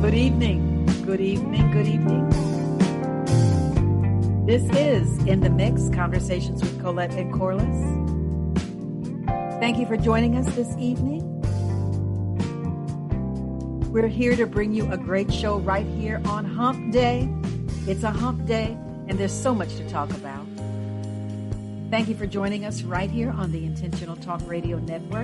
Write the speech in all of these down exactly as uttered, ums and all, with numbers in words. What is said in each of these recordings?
Good evening, good evening, good evening. This is In the Mix, Conversations with Colette and Corliss. Thank you for joining us this evening. We're here to bring you a great show right here on Hump Day. It's a hump day, and there's so much to talk about. Thank you for joining us right here on the Intentional Talk Radio Network.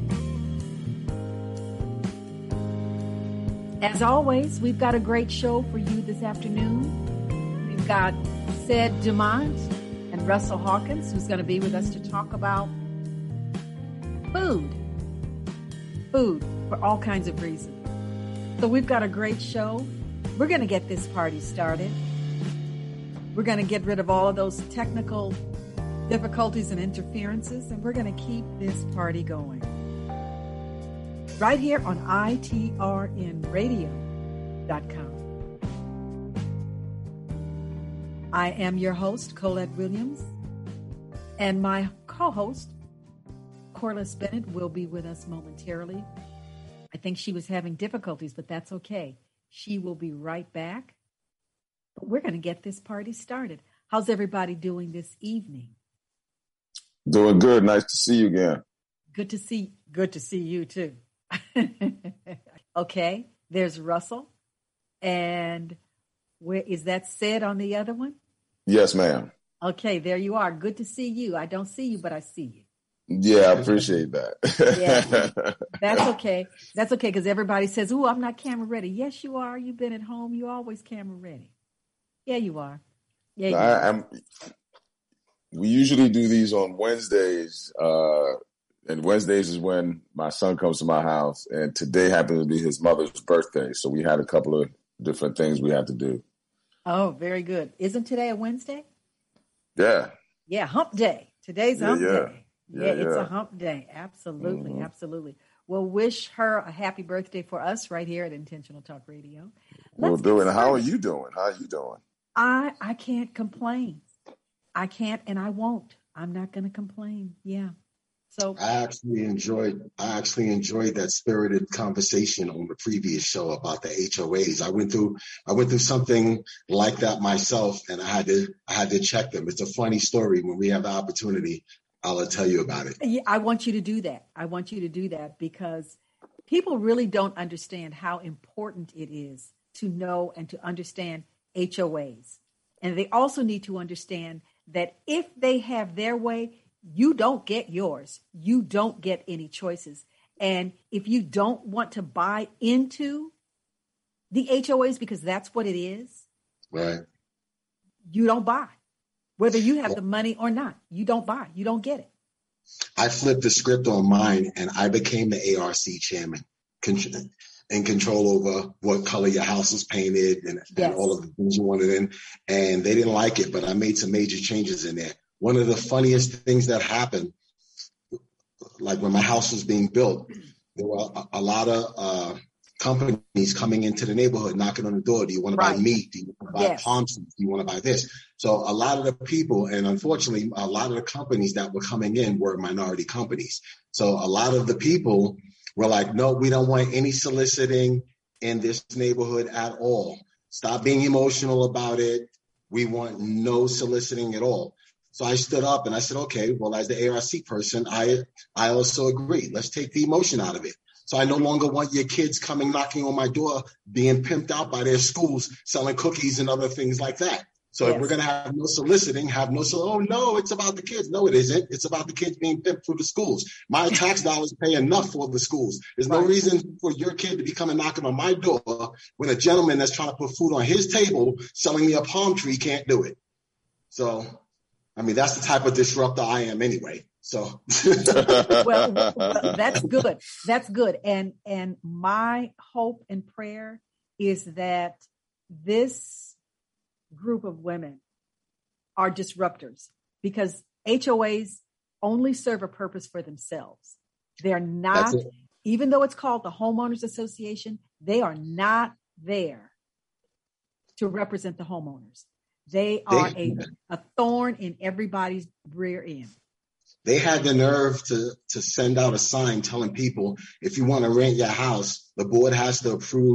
As always, we've got a great show for you this afternoon. We've got Ced Dumont and Russell Hawkins, who's going to be with us to talk about food. Food for all kinds of reasons. So we've got a great show. We're going to get this party started. We're going to get rid of all of those technical difficulties and interferences, and we're going to keep this party going. Right here on I T R N radio dot com. I am your host, Colette Williams, and my co-host, Corliss Bennett, will be with us momentarily. I think she was having difficulties, but that's okay. She will be right back. But we're going to get this party started. How's everybody doing this evening? Doing good. Nice to see you again. Good to see. Good to see you too. Okay, there's Russell. And where is that Ced on the other one? Yes, ma'am. Okay, there you are. Good to see you. I don't see you, but I see you. Yeah, I appreciate that. Yeah, that's okay. That's okay, because everybody says, "Ooh, I'm not camera ready." Yes, you are. You've been at home. You're always camera ready. Yeah, you are. Yeah, you I, are. I'm, we usually do these on Wednesdays, uh, and Wednesdays is when my son comes to my house, and today happens to be his mother's birthday, so we had a couple of different things we had to do. Oh, very good. Isn't today a Wednesday? Yeah. Yeah, hump day. Today's Yeah, hump yeah. day. Yeah, Yeah, it's yeah. a hump day. Absolutely, Mhm. absolutely. Well, wish her a happy birthday for us right here at Intentional Talk Radio. We'll Let's do get it. And how are started. you doing? How are you doing? I I can't complain. I can't, and I won't. I'm not going to complain. Yeah. So I actually enjoyed I actually enjoyed that spirited conversation on the previous show about the H O As. I went through I went through something like that myself, and I had to I had to check them. It's a funny story. When we have the opportunity, I'll tell you about it. yeah, I want you to do that. I want you to do that because people really don't understand how important it is to know and to understand H O As. And they also need to understand that if they have their way, you don't get yours. You don't get any choices. And if you don't want to buy into the H O As, because that's what it is, Right. you don't buy. Whether you have the money or not, you don't buy. You don't get it. I flipped the script on mine, and I became the A R C chairman, con- in control over what color your house was painted and, Yes. and all of the things you wanted in. And they didn't like it, but I made some major changes in there. One of the funniest things that happened, like when my house was being built, there were a, a lot of uh, companies coming into the neighborhood, knocking on the door. Do you want to Right. buy meat? Do you want to buy Yes. palm trees? Do you want to buy this? So a lot of the people, and unfortunately, a lot of the companies that were coming in were minority companies. So a lot of the people were like, no, we don't want any soliciting in this neighborhood at all. Stop being emotional about it. We want no soliciting at all. So I stood up and I said, okay, well, as the A R C person, I I also agree. Let's take the emotion out of it. So I no longer want your kids coming knocking on my door, being pimped out by their schools, selling cookies and other things like that. So Yes. if we're going to have no soliciting, have no, so, oh, no, it's about the kids. No, it isn't. It's about the kids being pimped through the schools. My tax dollars pay enough for the schools. There's no Right. reason for your kid to be coming knocking on my door when a gentleman that's trying to put food on his table selling me a palm tree can't do it. So, I mean, that's the type of disruptor I am anyway. So, well, well, that's good. That's good. And and my hope and prayer is that this group of women are disruptors, because H O As only serve a purpose for themselves. They're not, even though it's called the Homeowners Association, they are not there to represent the homeowners. They are They- a, a thorn in everybody's rear end. They had the nerve to, to send out a sign telling people, if you want to rent your house, the board has to approve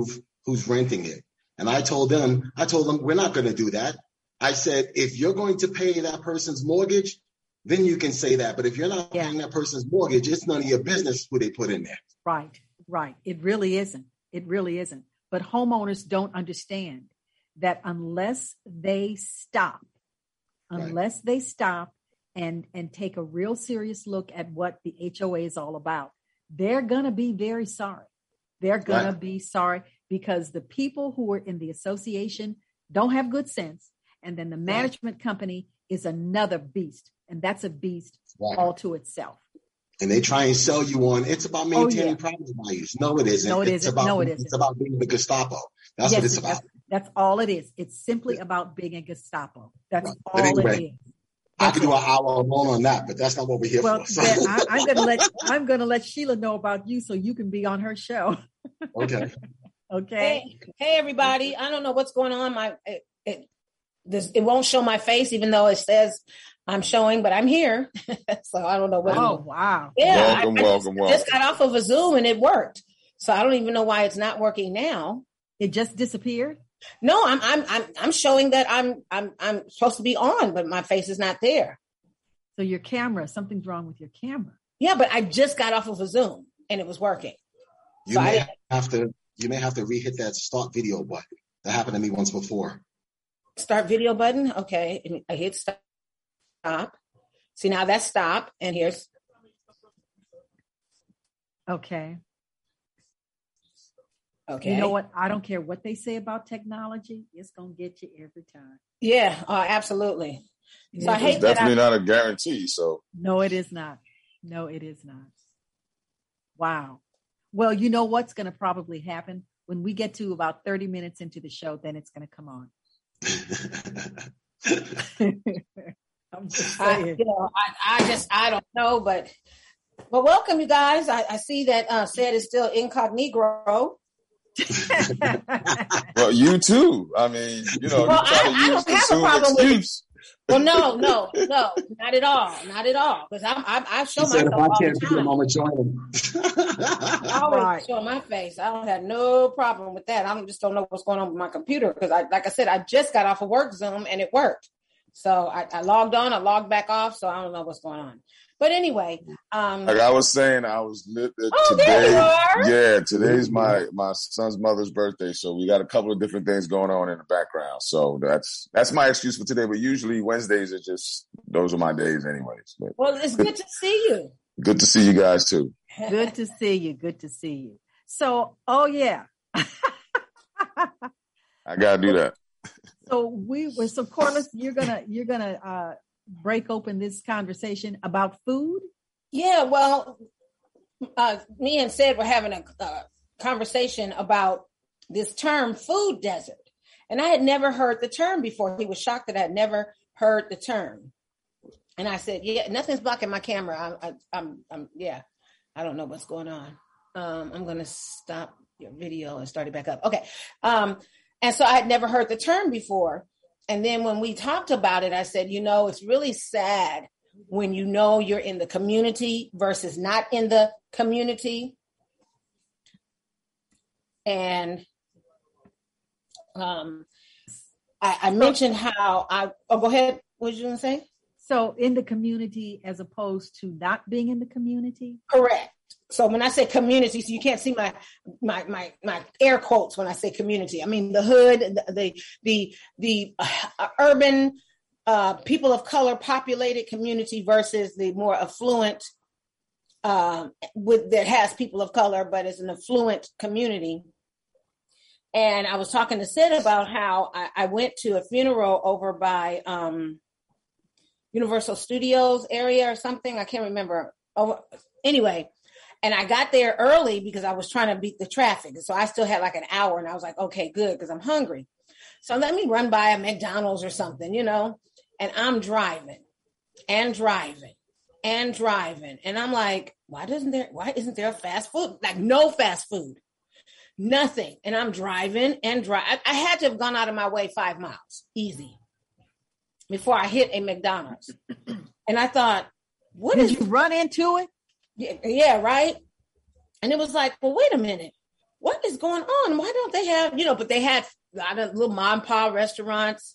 who's renting it. And I told them, I told them, we're not going to do that. I said, if you're going to pay that person's mortgage, then you can say that. But if you're not yeah. paying that person's mortgage, it's none of your business who they put in there. Right, right. It really isn't. It really isn't. But homeowners don't understand that unless they stop, unless right. they stop and, and take a real serious look at what the H O A is all about, they're going to be very sorry. They're going right. to be sorry because the people who are in the association don't have good sense. And then the management right. company is another beast. And that's a beast right. all to itself. And they try and sell you on, it's about maintaining oh, yeah. property values. No, it isn't. No, it it's isn't. About, no, it isn't. It's about being the Gestapo. That's yes, what it's about. That's, that's all it is. It's simply yeah. about being a Gestapo. That's right. all anyway, it is. I could do an hour alone on that, but that's not what we're here well, for. So. Then I, I'm gonna let I'm gonna let Sheila know about you so you can be on her show. Okay. Okay. Hey, hey, everybody! I don't know what's going on. My it, it this it won't show my face, even though it says I'm showing, but I'm here. So I don't know what. Oh wow! Yeah, welcome, I, I welcome, just, welcome. just got off of a Zoom and it worked. So I don't even know why it's not working now. It just disappeared. No, I'm I'm I'm I'm showing that I'm I'm I'm supposed to be on, but my face is not there. So your camera, something's wrong with your camera. Yeah, but I just got off of a Zoom and it was working. You so may I, have to you may have to re-hit that start video button. That happened to me once before. Start video button. Okay, I hit stop. See, now that's stop, and here's okay. Okay. You know what? I don't care what they say about technology. It's going to get you every time. Yeah, uh, absolutely. So I hate it's definitely that I, not a guarantee. So no, it is not. No, it is not. Wow. Well, you know what's going to probably happen when we get to about thirty minutes into the show, then it's going to come on. I'm just saying. I, you know, I, I just, I don't know, but, but welcome you guys. I, I see that uh, Said is still incognito. Well, you too. I mean, you know, well, you try I, to I use don't the have a Zoom problem excuse. With it. Well, no, no, no, not at all, not at all. Because I, I, I show she myself said, if I all can't the see time. him, I'm gonna join him. I always Right. show my face. I don't have no problem with that. I don't, just don't know what's going on with my computer because, I, like I said, I just got off of work Zoom and it worked. So I, I logged on, I logged back off. So I don't know what's going on. But anyway, um, like I was saying, I was lit uh, oh, today. there you are. Yeah, today's my my son's mother's birthday, so we got a couple of different things going on in the background. So that's that's my excuse for today. But usually Wednesdays are just those are my days, anyways. But Well, it's good to see you. good to see you guys too. Good to see you. Good to see you. So, oh yeah. I gotta do that. So we were so Corliss, you're gonna you're gonna uh, break open this conversation about food. Yeah, well, uh, me and Sid were having a, a conversation about this term "food desert," and I had never heard the term before. He was shocked that I had never heard the term, and I said, "Yeah, nothing's blocking my camera. I, I, I'm, I'm, yeah, I don't know what's going on. Um, I'm gonna stop your video and start it back up." Okay. Um, And so I had never heard the term before. And then when we talked about it, I said, you know, it's really sad when you know you're in the community versus not in the community. And um, I, I mentioned how I, oh, go ahead. What did you want to say? So in the community as opposed to not being in the community? Correct. So when I say community, so you can't see my my my my air quotes when I say community. I mean the hood, the the the, the uh, urban uh, people of color populated community versus the more affluent uh, with that has people of color, but it's an affluent community. And I was talking to Sid about how I, I went to a funeral over by um, Universal Studios area or something. I can't remember. Oh, anyway. And I got there early because I was trying to beat the traffic. So I still had like an hour and I was like, okay, good, because I'm hungry. So let me run by a McDonald's or something, you know, and I'm driving and driving and driving. And I'm like, why doesn't there, why isn't there a fast food? Like no fast food, nothing. And I'm driving and drive. I, I had to have gone out of my way five miles, easy, before I hit a McDonald's. And I thought, what Did is- you run into it? Yeah, yeah, right. And it was like, well, wait a minute. what is going on? Why don't they have, you know, but they had a lot of little mom and pop restaurants.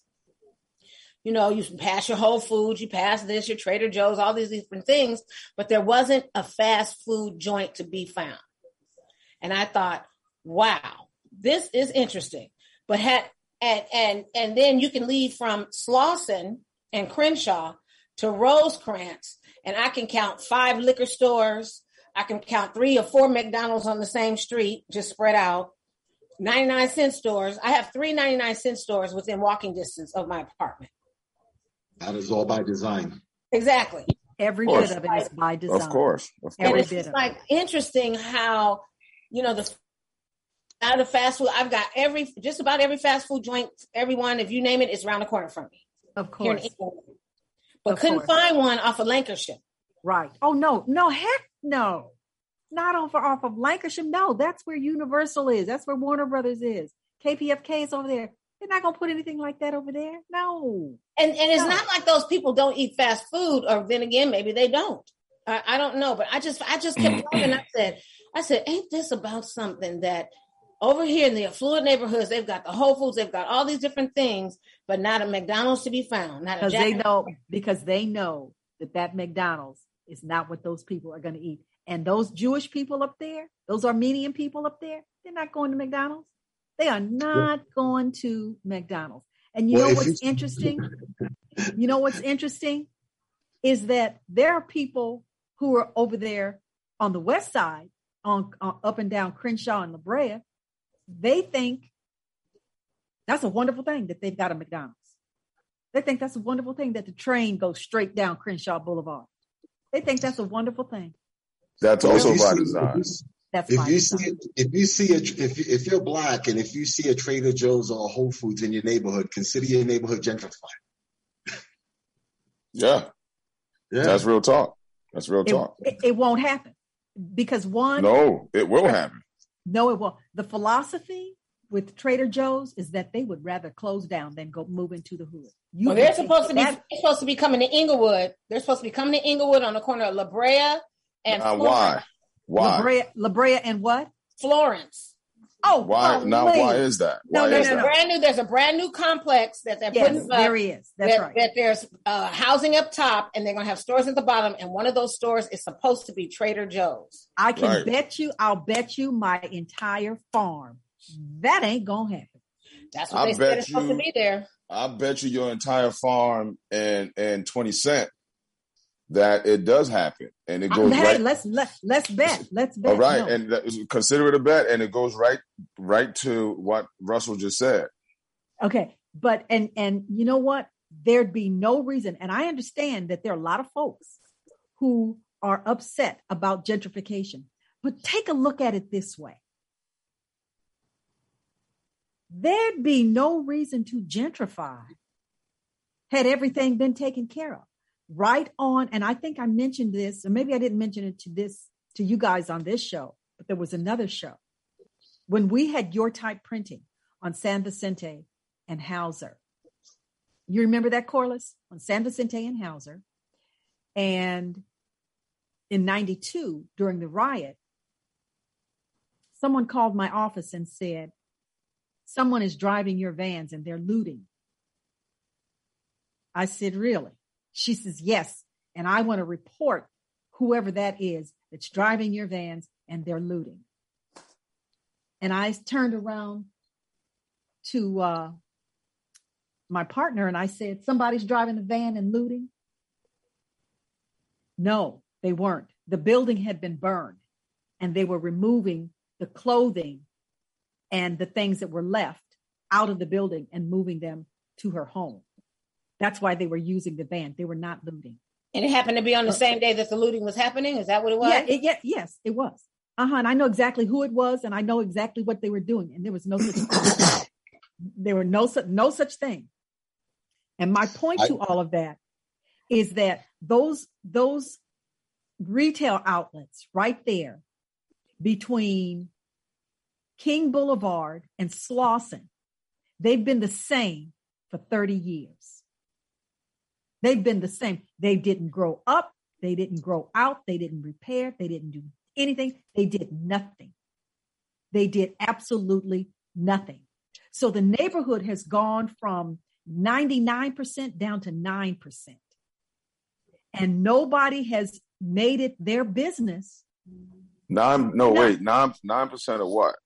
You know, you pass your Whole Foods, you pass this, your Trader Joe's, all these different things, but there wasn't a fast food joint to be found. And I thought, wow, this is interesting. But had and and and then you can leave from Slauson and Crenshaw to Rosecrans, and I can count five liquor stores. I can count three or four McDonald's on the same street, just spread out. ninety-nine cent stores. I have three ninety-nine cent stores within walking distance of my apartment. That is all by design. Exactly. Every bit of it is by design. Of course. Of course. Every it's bit of like it. interesting how, you know, the out of fast food, I've got every, just about every fast food joint, everyone, if you name it, it's around the corner from me. Of Here in course. England. But Of couldn't course. find one off of Lancashire. Right. Oh, no. No, heck no. Not off, off of Lancashire. No, that's where Universal is. That's where Warner Brothers is. K P F K is over there. They're not going to put anything like that over there. No. And and it's No. not like those people don't eat fast food, or then again, maybe they don't. I, I don't know, but I just I just kept talking. And I said, I said, ain't this about something that over here in the affluent neighborhoods, they've got the Whole Foods, they've got all these different things, but not a McDonald's to be found. Not a Because Jack- they know, because they know that that McDonald's is not what those people are going to eat. And those Jewish people up there, those Armenian people up there, they're not going to McDonald's. They are not going to McDonald's. And you Well, know if what's you- interesting? You know what's interesting is that there are people who are over there on the west side, on, on up and down Crenshaw and La Brea. They think that's a wonderful thing that they've got a McDonald's. They think that's a wonderful thing that the train goes straight down Crenshaw Boulevard. They think that's a wonderful thing. That's Well, if also you by see- design. That's If my you design. see, if you see, a, if you- if you're black and if you see a Trader Joe's or a Whole Foods in your neighborhood, consider your neighborhood gentrified. Yeah, Yeah, that's real talk. That's real It, talk. it, it won't happen because one, No, it will happen. no, it won't. The philosophy with Trader Joe's is that they would rather close down than go move into the hood. You Well, they're can- supposed to be that- they're supposed to be coming to Inglewood. They're supposed to be coming to Inglewood on the corner of La Brea and Now, Florence. why? Why? La Brea, La Brea and what? Florence. Oh, Why? oh, Now, wait. why is that? No, Why no, is no, There's no. a that? brand new. There's a brand new complex that they're Yes, putting up. there he is. That's that, right. that there's uh, housing up top, and they're going to have stores at the bottom. And one of those stores is supposed to be Trader Joe's. I can Right. bet you, I'll bet you my entire farm. That ain't gonna happen. That's what I they said bet is supposed to you- be there. I bet you your entire farm and and twenty cent that it does happen, and it goes hey, right. let's let let's bet. Let's bet. All right, No. and that is- consider it a bet, and it goes right right to what Russell just said. Okay, but and and you know what? There'd be no reason, and I understand that there are a lot of folks who are upset about gentrification. But take a look at it this way. There'd be no reason to gentrify had everything been taken care of. Right on, and I think I mentioned this, or maybe I didn't mention it to this to you guys on this show, but there was another show. When we had Your Type Printing on San Vicente and Hauser. You remember that, Corliss? On San Vicente and Hauser. And in ninety-two, during the riot, someone called my office and said, someone is driving your vans and they're looting. I said, really? She says, yes. And I want to report whoever that is that's driving your vans and they're looting. And I turned around to uh, my partner and I said, somebody's driving the van and looting? No, they weren't. The building had been burned and they were removing the clothing and the things that were left out of the building and moving them to her home. That's why they were using the van. They were not looting. And it happened to be on the same day that the looting was happening. Is that what it was? Yeah, it, yeah, yes, it was. Uh-huh. And I know exactly who it was, and I know exactly what they were doing. And there was no such there were no such no such thing. And my point I, to all of that is that those those retail outlets right there between King Boulevard and Slauson, they've been the same for thirty years. They've been the same. They didn't grow up. They didn't grow out. They didn't repair. They didn't do anything. They did nothing. They did absolutely nothing. So the neighborhood has gone from ninety-nine percent down to nine percent. And nobody has made it their business. Nine, no, no. wait, nine, nine percent of what?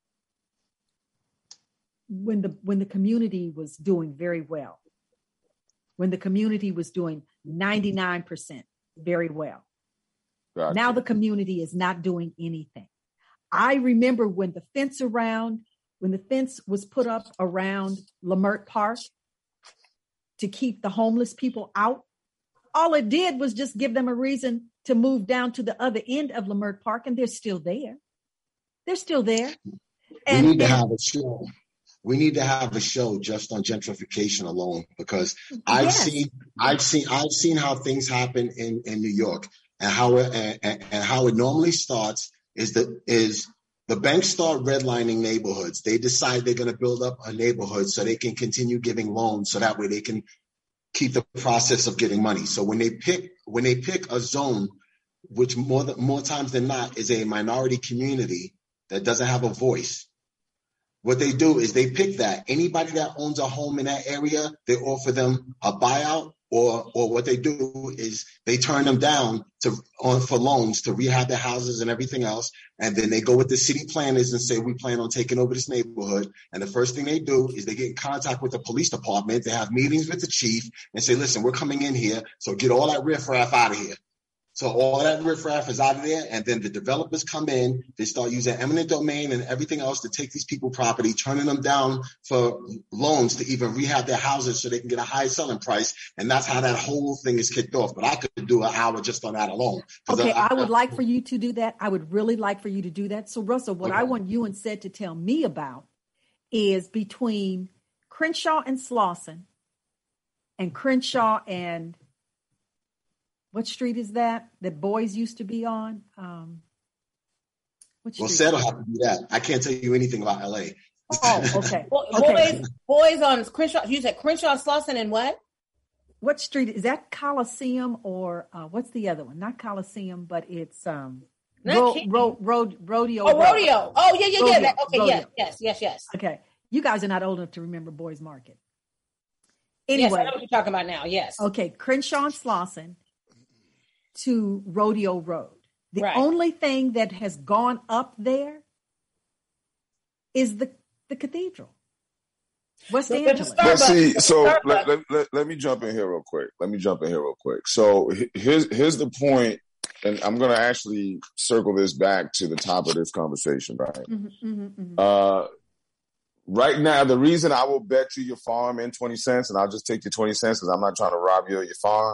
When the when the community was doing very well. When the community was doing ninety-nine percent very well. Gotcha. Now the community is not doing anything. I remember when the fence around, when the fence was put up around Leimert Park to keep the homeless people out, all it did was just give them a reason to move down to the other end of Leimert Park, and they're still there. They're still there. And, we need to and, have a show. We need to have a show just on gentrification alone, because I've yes. seen, I've seen, I've seen how things happen in, in New York, and how it and, and how it normally starts is that is the banks start redlining neighborhoods. They decide they're going to build up a neighborhood so they can continue giving loans, so that way they can keep the process of getting money. So when they pick when they pick a zone, which more than, more times than not is a minority community that doesn't have a voice, what they do is they pick that. Anybody that owns a home in that area, they offer them a buyout, or or what they do is they turn them down to on for loans to rehab their houses and everything else. And then they go with the city planners and say, we plan on taking over this neighborhood. And the first thing they do is they get in contact with the police department. They have meetings with the chief and say, listen, we're coming in here, so get all that riffraff out of here. So all that riffraff is out of there, and then the developers come in, they start using eminent domain and everything else to take these people property, turning them down for loans to even rehab their houses so they can get a high selling price. And that's how that whole thing is kicked off. But I could do an hour just on that alone. Okay, I, I would like for you to do that. I would really like for you to do that. So Russell, what okay. I want you and Sed to tell me about is between Crenshaw and Slauson and Crenshaw and what street is that that boys used to be on? Um, well, Sed will have to do that. I can't tell you anything about L A. Oh, okay. Boys, okay. boys on Crenshaw. You said Crenshaw, Slauson, and what? What street is that? Coliseum or uh, what's the other one? Not Coliseum, but it's um, ro- ro- ro- rodeo. Oh, rodeo. Oh, yeah, yeah, rodeo. yeah. That, okay, rodeo. yes, yes, yes, yes. Okay, you guys are not old enough to remember Boys Market. Anyway, yes, I know what you're talking about now. Yes. Okay, Crenshaw and Slauson to Rodeo Road. The right. only thing that has gone up there is the, the cathedral. West so Angeles. Let's see. So let, let, let, let me jump in here real quick. Let me jump in here real quick. So here's, here's the point, and I'm going to actually circle this back to the top of this conversation, right? Mm-hmm, mm-hmm, mm-hmm. Uh, right now, the reason I will bet you your farm in twenty cents, and I'll just take your twenty cents because I'm not trying to rob you of your farm,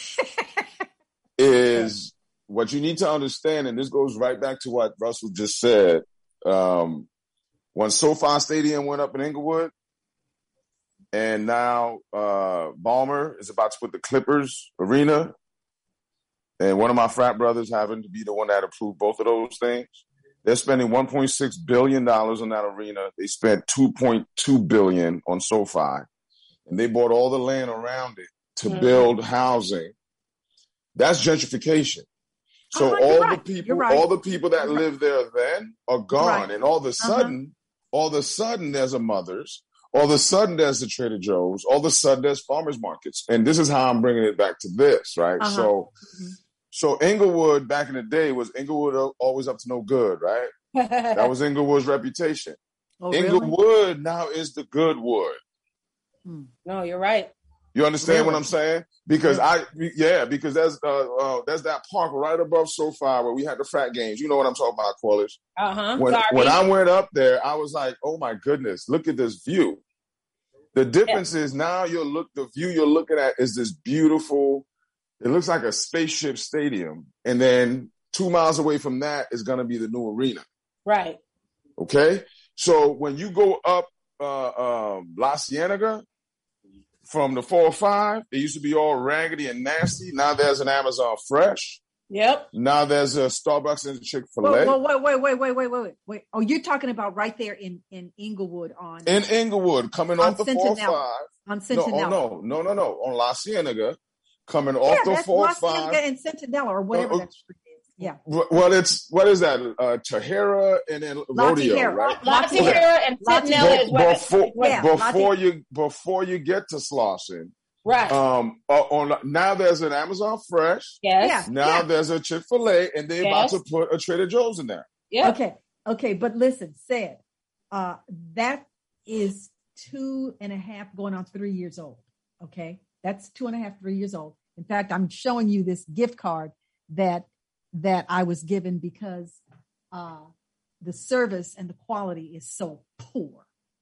is what you need to understand, and this goes right back to what Russell just said. Um, when SoFi Stadium went up in Inglewood, and now uh, Balmer is about to put the Clippers arena, and one of my frat brothers happened to be the one that approved both of those things. They're spending one point six billion dollars on that arena. They spent two point two billion dollars on SoFi, and they bought all the land around it to mm-hmm. build housing. That's gentrification. So uh-huh, all right. the people, right. all the people that lived there then are gone, right. and all of a sudden, uh-huh. all of a sudden, there's a Mother's. All of a sudden, there's the Trader Joe's. All of a sudden, there's farmers markets, and this is how I'm bringing it back to this, right? Uh-huh. So, mm-hmm. so Inglewood back in the day was Inglewood always up to no good, right? That was Inglewood's reputation. Oh, Inglewood really? Now is the good wood. Hmm. No, you're right. You understand really? What I'm saying? Because I, yeah, because there's uh, uh, there's that park right above SoFi where we had the frat games. You know what I'm talking about, Corliss? Uh huh. When, when I went up there, I was like, oh my goodness, look at this view. The difference yeah. is now you're look the view you're looking at is this beautiful. It looks like a spaceship stadium, and then two miles away from that is going to be the new arena. Right. Okay. So when you go up uh, um, La Cienega. From the four oh five, it used to be all raggedy and nasty. Now there's an Amazon Fresh. Yep. Now there's a Starbucks and a Chick-fil-A. Wait, wait, wait, wait, wait, wait, wait, wait. Oh, you're talking about right there in, in Inglewood on... In Inglewood, coming off the four oh five. On Centinela. No, no, no, no, no. On La Cienega, coming off yeah, the four oh five. La Cienega and Centinela or whatever uh, that street is. Yeah. Well, it's, what is that? Uh, Tahira and then La Rodeo, Tijera. right? La Tijera and La Sentinel Tijera. is west. Before, Yeah, before La you, before you get to Slauson, Right. um, uh, on now there's an Amazon Fresh. Yes. Yeah. Now there's a Chick-fil-A, and they're Yes. about to put a Trader Joe's in there. Yeah. Okay. Okay. But listen, said, uh, that is two and a half going on three years old. Okay. That's two and a half, three years old. In fact, I'm showing you this gift card that, that I was given because, uh, the service and the quality is so poor.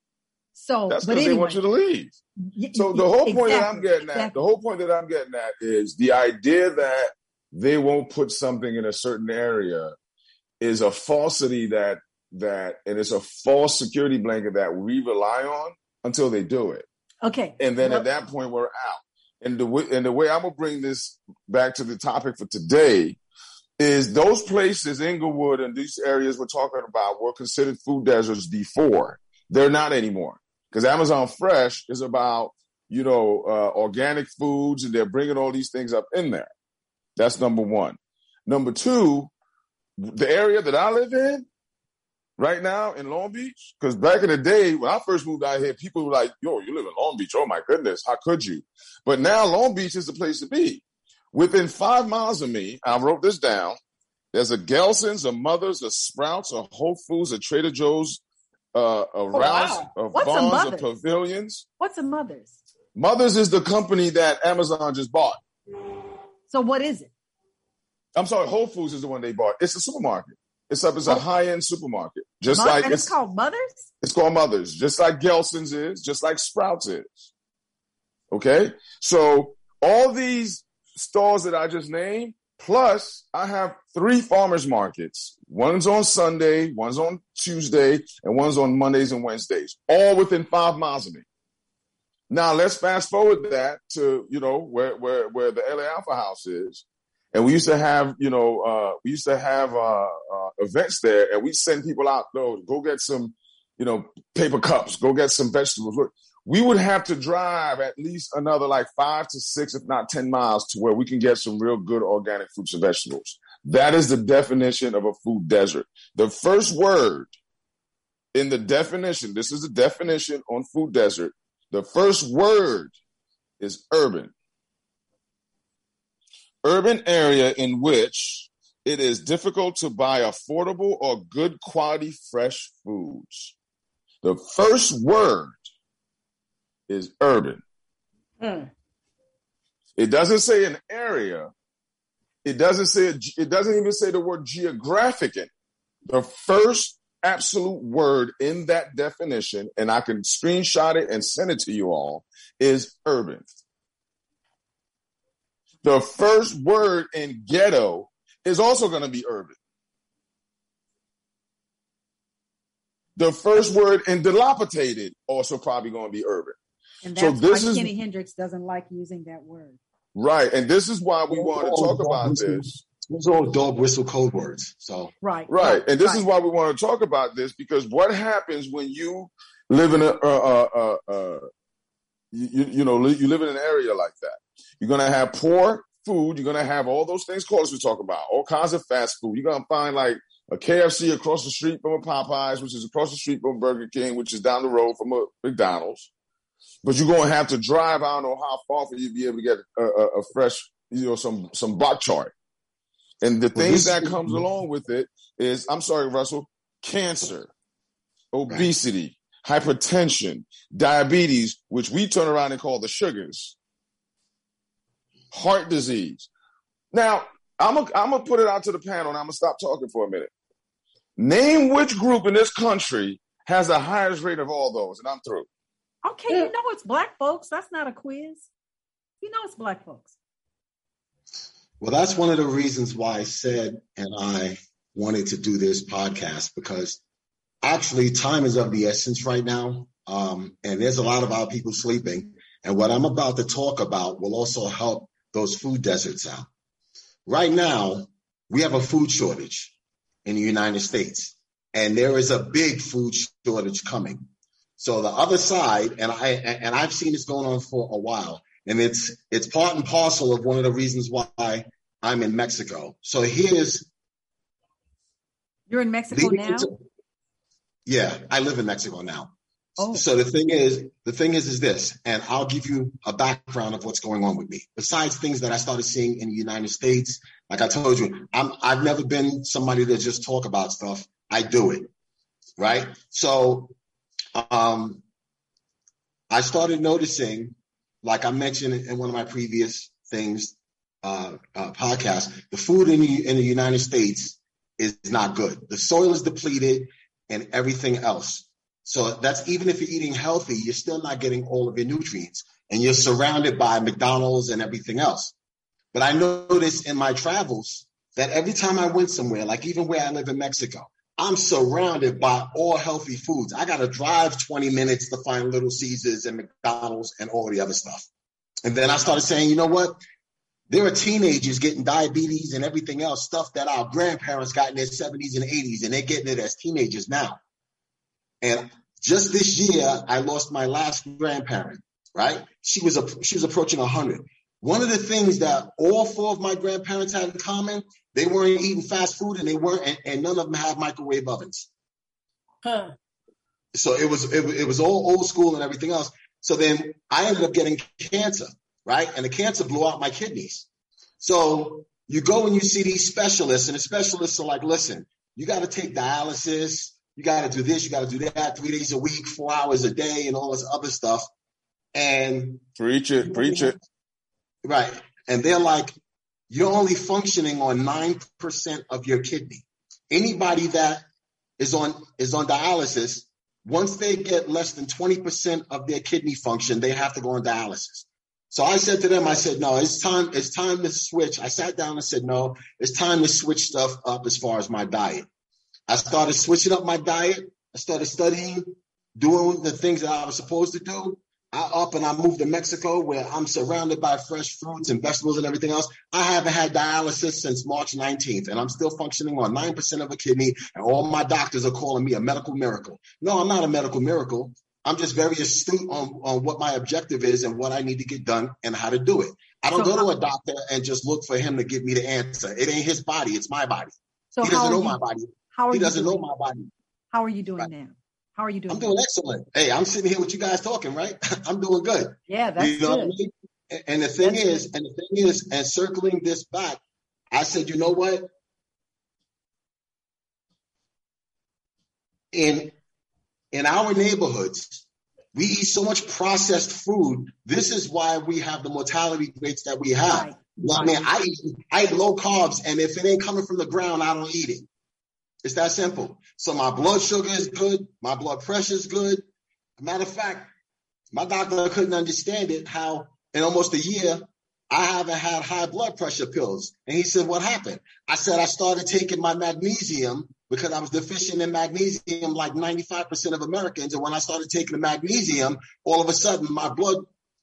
So That's but because anyway, they want you to leave. y- So y- the whole point that exactly, I'm getting at, exactly. the whole point that I'm getting at is the idea that they won't put something in a certain area is a falsity that that and it's a false security blanket that we rely on until they do it. Okay. And then Well, at that point we're out. And the way, and the way I'm gonna bring this back to the topic for today is those places, Inglewood and these areas we're talking about, were considered food deserts before. They're not anymore. Because Amazon Fresh is about, you know, uh, organic foods, and they're bringing all these things up in there. That's number one. Number two, the area that I live in right now in Long Beach, because back in the day when I first moved out here, people were like, yo, you live in Long Beach. Oh, my goodness, how could you? But now Long Beach is the place to be. Within five miles of me, I wrote this down, there's a Gelson's, a Mother's, a Sprouts, a Whole Foods, a Trader Joe's, Uh, a Rouse, wow. a What's a Vons, a Mother's? Pavilions. What's a Mother's? Mother's is the company that Amazon just bought. So what is it? I'm sorry, Whole Foods is the one they bought. It's a supermarket. It's up. It's a Oh. high-end supermarket. Just Mother- like and it's, it's, called Mother's? it's called Mother's. Just like Gelson's is. Just like Sprouts is. Okay, so all these stores that I just named. Plus, I have three farmers markets. One's on Sunday, one's on Tuesday, and one's on Mondays and Wednesdays, all within five miles of me. Now, let's fast forward that to, you know, where where where the L A Alpha House is. And we used to have, you know, uh, we used to have uh, uh, events there, and we send people out, no, go get some, you know, paper cups, go get some vegetables. Look, we would have to drive at least another like five to six, if not ten miles to where we can get some real good organic fruits and vegetables. That is the definition of a food desert. The first word in the definition, this is the definition on food desert. The first word is urban. Urban area in which it is difficult to buy affordable or good quality fresh foods. The first word is urban. Mm. It doesn't say an area. It doesn't say, it doesn't even say the word geographic in it. The first absolute word in that definition, and I can screenshot it and send it to you all, is urban. The first word in ghetto is also going to be urban. The first word in dilapidated also probably going to be urban. And So that's this why is- Kenny Hendricks doesn't like using that word. Right. And this is why we want to talk about this. Those are all dog whistle code words. So Right. Right. And this right. is why we want to talk about this, because what happens when you live in a, uh, uh, uh, uh, you, you know, li- you live in an area like that. You're going to have poor food. You're going to have all those things called, as we talk about, all kinds of fast food. You're going to find like a K F C across the street from a Popeyes, which is across the street from Burger King, which is down the road from a McDonald's. But you're going to have to drive, I don't know how far for you to be able to get a, a, a fresh, you know, some, some bok choy. And the Well, things this- that comes along with it is, I'm sorry, Russell, cancer, obesity, hypertension, diabetes, which we turn around and call the sugars, heart disease. Now, I'm going I'm to put it out to the panel, and I'm going to stop talking for a minute. Name which group in this country has the highest rate of all those, and I'm through. Okay, you know it's black folks. That's not a quiz. You know it's black folks. Well, that's one of the reasons why I said and I wanted to do this podcast, because actually time is of the essence right now. Um, and there's a lot of our people sleeping. And what I'm about to talk about will also help those food deserts out. Right now, we have a food shortage in the United States, and there is a big food shortage coming. So the other side, and I and I've seen this going on for a while, and it's it's part and parcel of one of the reasons why I'm in Mexico. So here's You're in Mexico now? Into, yeah, I live in Mexico now. Oh. So the thing is, the thing is, is this, and I'll give you a background of what's going on with me. Besides things that I started seeing in the United States, like I told you, I'm, I've never been somebody to just talk about stuff. I do it, right? So um, I started noticing, like I mentioned in one of my previous things, uh, uh, podcasts, the food in the, in the United States is not good. The soil is depleted and everything else. So that's even if you're eating healthy, you're still not getting all of your nutrients, and you're surrounded by McDonald's and everything else. But I noticed in my travels that every time I went somewhere, like even where I live in Mexico, I'm surrounded by all healthy foods. I got to drive twenty minutes to find Little Caesars and McDonald's and all the other stuff. And then I started saying, you know what? There are teenagers getting diabetes and everything else, stuff that our grandparents got in their seventies and eighties, and they're getting it as teenagers now. And just this year, I lost my last grandparent, right? She was a, she was approaching one hundred. One of the things that all four of my grandparents had in common, they weren't eating fast food, and they weren't, and, and none of them had microwave ovens. Huh. So it was, it, it was all old school and everything else. So then I ended up getting cancer, right? And the cancer blew out my kidneys. So you go and you see these specialists, and the specialists are like, listen, you got to take dialysis. You got to do this, you got to do that, three days a week, four hours a day, and all this other stuff. And preach it, preach it. Right. And they're like, you're only functioning on nine percent of your kidney. Anybody that is on is on dialysis, once they get less than twenty percent of their kidney function, they have to go on dialysis. So I said to them, I said, no, it's time, it's time to switch. I sat down and said, no, it's time to switch stuff up as far as my diet. I started switching up my diet. I started studying, doing the things that I was supposed to do. I up and I moved to Mexico, where I'm surrounded by fresh fruits and vegetables and everything else. I haven't had dialysis since March nineteenth, and I'm still functioning on nine percent of a kidney, and all my doctors are calling me a medical miracle. No, I'm not a medical miracle. I'm just very astute on, on what my objective is and what I need to get done and how to do it. I don't so go how, to a doctor and just look for him to give me the answer. It ain't his body. It's my body. So he doesn't know you, my body. How are he you doesn't doing? know my body. How are you doing right. now? How are you doing? I'm doing excellent. Hey, I'm sitting here with you guys talking, right? I'm doing good. Yeah, that's you know good. What I mean? and, and the thing that's is, good. and the thing is, and circling this back, I said, you know what? In in our neighborhoods, we eat so much processed food. This is why we have the mortality rates that we have. Right. You know what I mean, I eat, I eat low carbs, and if it ain't coming from the ground, I don't eat it. It's that simple. So my blood sugar is good. My blood pressure is good. Matter of fact, my doctor couldn't understand it, how in almost a year, I haven't had high blood pressure pills. And he said, what happened? I said, I started taking my magnesium because I was deficient in magnesium like ninety-five percent of Americans. And when I started taking the magnesium, all of a sudden my blood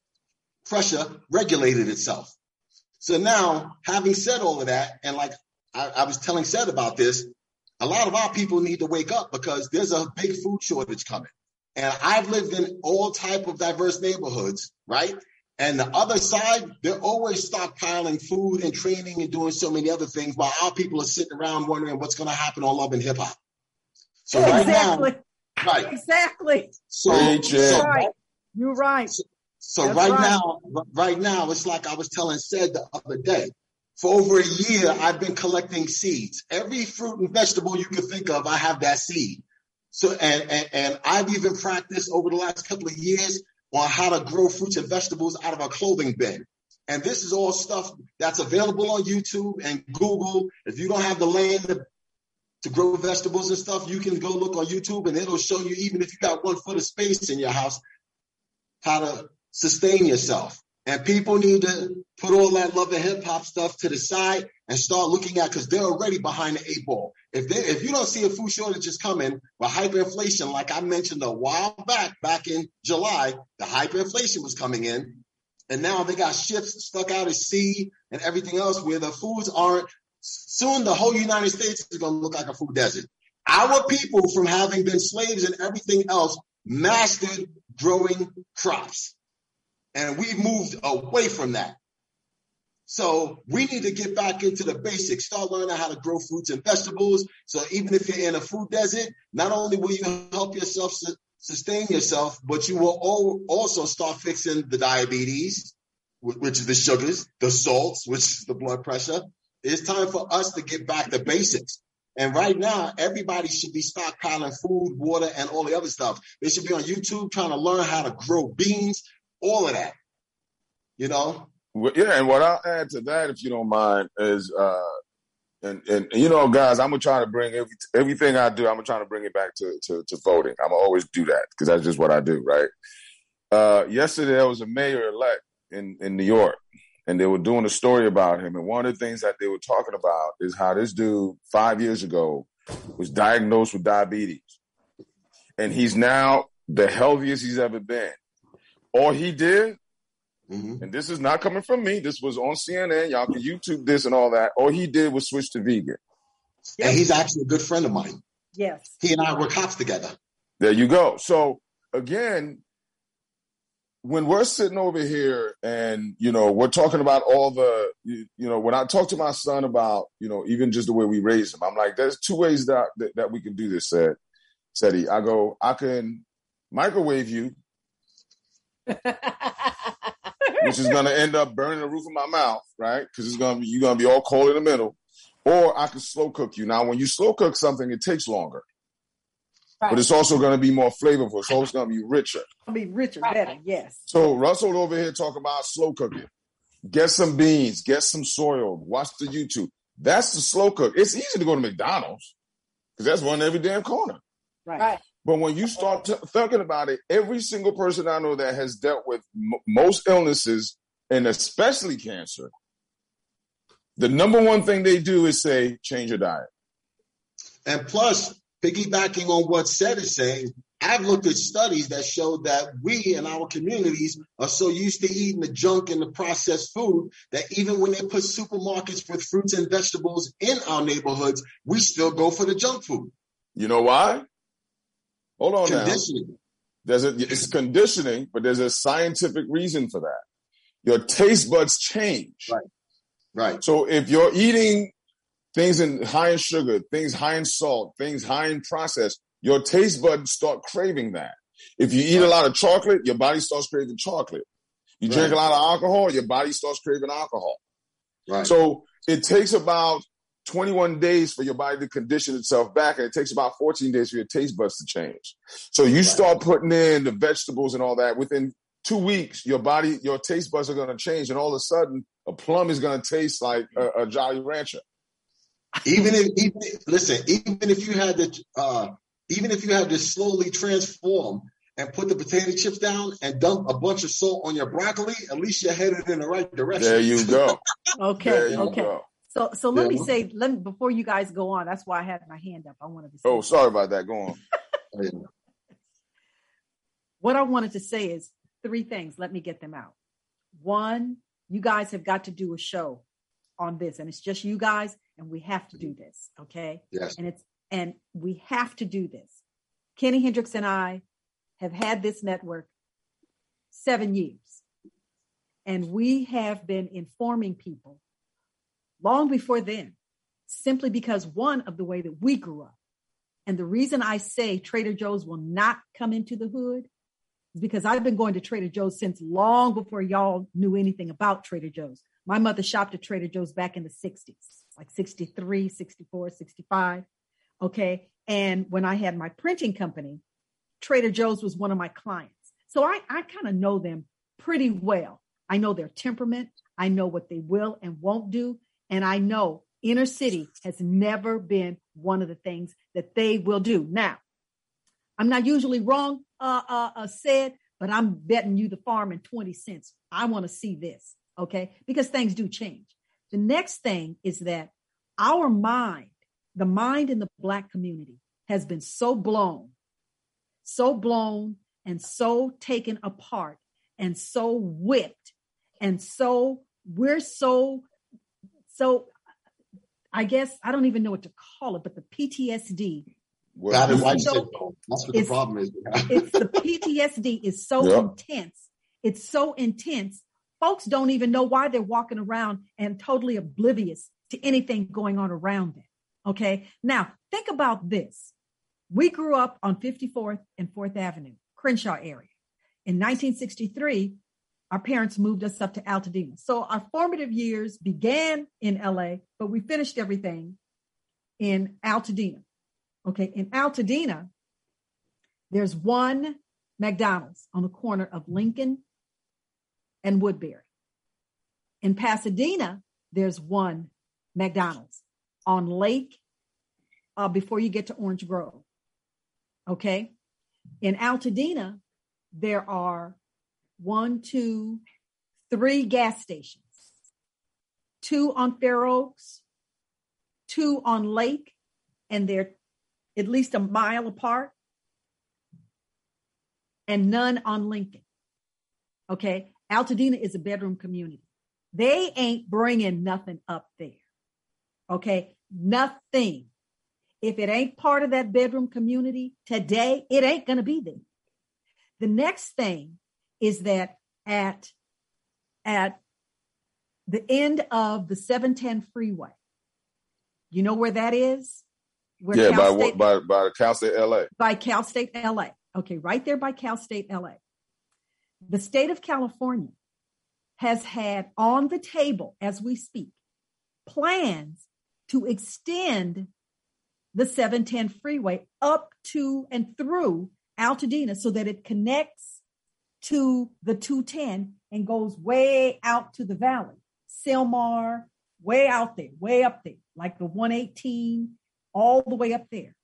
pressure regulated itself. So now, having said all of that, and like I, I was telling Seth about this, a lot of our people need to wake up because there's a big food shortage coming. And I've lived in all type of diverse neighborhoods, right? And the other side, they're always stockpiling food and training and doing so many other things while our people are sitting around wondering what's going to happen on Love and Hip Hop. So exactly. right now, right. Exactly. So, so right. You're right. So, so right, right now, right now, it's like I was telling Sid the other day. For over a year, I've been collecting seeds. Every fruit and vegetable you can think of, I have that seed. So, and, and, and I've even practiced over the last couple of years on how to grow fruits and vegetables out of a clothing bin. And this is all stuff that's available on YouTube and Google. If you don't have the land to, to grow vegetables and stuff, you can go look on YouTube and it'll show you, even if you got one foot of space in your house, how to sustain yourself. And people need to put all that Love and Hip Hop stuff to the side and start looking at, because they're already behind the eight ball. If they, if you don't see a food shortage is coming, with hyperinflation, like I mentioned a while back, back in July, the hyperinflation was coming in. And now they got ships stuck out at sea and everything else where the foods aren't. Soon the whole United States is going to look like a food desert. Our people, from having been slaves and everything else, mastered growing crops. And we've moved away from that. So we need to get back into the basics, start learning how to grow fruits and vegetables. So even if you're in a food desert, not only will you help yourself su- sustain yourself, but you will also start fixing the diabetes, which is the sugars, the salts, which is the blood pressure. It's time for us to get back to basics. And right now, everybody should be stockpiling food, water, and all the other stuff. They should be on YouTube trying to learn how to grow beans, all of that, you know? Yeah, and what I'll add to that, if you don't mind, is, uh, and, and, and you know, guys, I'm going to try to bring every, everything I do, I'm going to try to bring it back to, to, to voting. I'm going to always do that because that's just what I do, right? Uh, yesterday, there was a mayor-elect in, in New York, and they were doing a story about him. And one of the things that they were talking about is how this dude five years ago was diagnosed with diabetes. And he's now the healthiest he's ever been. All he did, mm-hmm. and this is not coming from me, this was on C N N, y'all can YouTube this and all that. All he did was switch to vegan. And he's actually a good friend of mine. Yes. He and I were cops together. There you go. So again, when we're sitting over here and, you know, we're talking about all the, you, you know, when I talk to my son about, you know, even just the way we raise him, I'm like, there's two ways that that, that we can do this, said, said he. I go, I can microwave you, which is going to end up burning the roof of my mouth, right? Because it's going to be, you're going to be all cold in the middle. Or I can slow cook you. Now, when you slow cook something, it takes longer. Right. But it's also going to be more flavorful. It's always going to be richer. It'll be richer, better, yes. So Russell over here talking about slow cooking. Get some beans. Get some soil. Watch the YouTube. That's the slow cook. It's easy to go to McDonald's because that's one every damn corner. Right. right. But when you start t- thinking about it, every single person I know that has dealt with m- most illnesses, and especially cancer, the number one thing they do is say, change your diet. And plus, piggybacking on what Seth is saying, I've looked at studies that show that we in our communities are so used to eating the junk and the processed food that even when they put supermarkets with fruits and vegetables in our neighborhoods, we still go for the junk food. You know why? Hold on conditioning. now. There's a, it's conditioning, but there's a scientific reason for that. Your taste buds change. Right. Right. So if you're eating things in high in sugar, things high in salt, things high in processed, your taste buds start craving that. If you eat right. a lot of chocolate, your body starts craving chocolate. You right. drink a lot of alcohol, your body starts craving alcohol. Right. So it takes about twenty-one days for your body to condition itself back, and it takes about fourteen days for your taste buds to change. So you right. start putting in the vegetables and all that. Within two weeks, your body, your taste buds are going to change, and all of a sudden, a plum is going to taste like a, a Jolly Rancher. Even if, even if, listen, even if you had to, uh, even if you had to slowly transform and put the potato chips down and dump a bunch of salt on your broccoli, at least you're headed in the right direction. There you go. okay, there you okay. Go. So, so let yeah. me say, let me, before you guys go on, that's why I had my hand up. I wanted to say. Oh, sorry about that. Go on. What I wanted to say is three things. Let me get them out. One, you guys have got to do a show on this, and it's just you guys, and we have to do this, okay? Yes. And it's and we have to do this. Kenny Hendricks and I have had this network seven years, and we have been informing people long before then, simply because one of the way that we grew up, and the reason I say Trader Joe's will not come into the hood is because I've been going to Trader Joe's since long before y'all knew anything about Trader Joe's. My mother shopped at Trader Joe's back in the sixties, like sixty-three, sixty-four, sixty-five. Okay. And when I had my printing company, Trader Joe's was one of my clients. So I, I kind of know them pretty well. I know their temperament. I know what they will and won't do. And I know inner city has never been one of the things that they will do. Now, I'm not usually wrong, uh, uh, uh, said, but I'm betting you the farm in twenty cents. I want to see this. Okay, because things do change. The next thing is that our mind, the mind in the Black community has been so blown, so blown and so taken apart and so whipped. And so we're so, so I guess, I don't even know what to call it, but the P T S D. Well, is so, that's what the problem is. It's the P T S D is so yep. intense. It's so intense. folks don't even know why they're walking around and totally oblivious to anything going on around them. Okay. Now think about this. We grew up on fifty-fourth and fourth Avenue, Crenshaw area. In nineteen sixty-three, our parents moved us up to Altadena. So our formative years began in L A, but we finished everything in Altadena. Okay. In Altadena, there's one McDonald's on the corner of Lincoln and Woodbury. In Pasadena, there's one McDonald's on Lake uh, before you get to Orange Grove. Okay. In Altadena, there are one, two, three gas stations, two on Fair Oaks, two on Lake, and they're at least a mile apart, and none on Lincoln. Okay. Altadena is a bedroom community. They ain't bringing nothing up there. Okay. Nothing. If it ain't part of that bedroom community today, it ain't going to be there. The next thing is that at, at the end of the seven ten freeway, you know where that is? Where yeah, Cal by, State, by, by Cal State L A. By Cal State L A. Okay, right there by Cal State L A. The state of California has had on the table, as we speak, plans to extend the seven ten freeway up to and through Altadena so that it connects to the two ten and goes way out to the valley. Sylmar, way out there, way up there, like the one eighteen, all the way up there.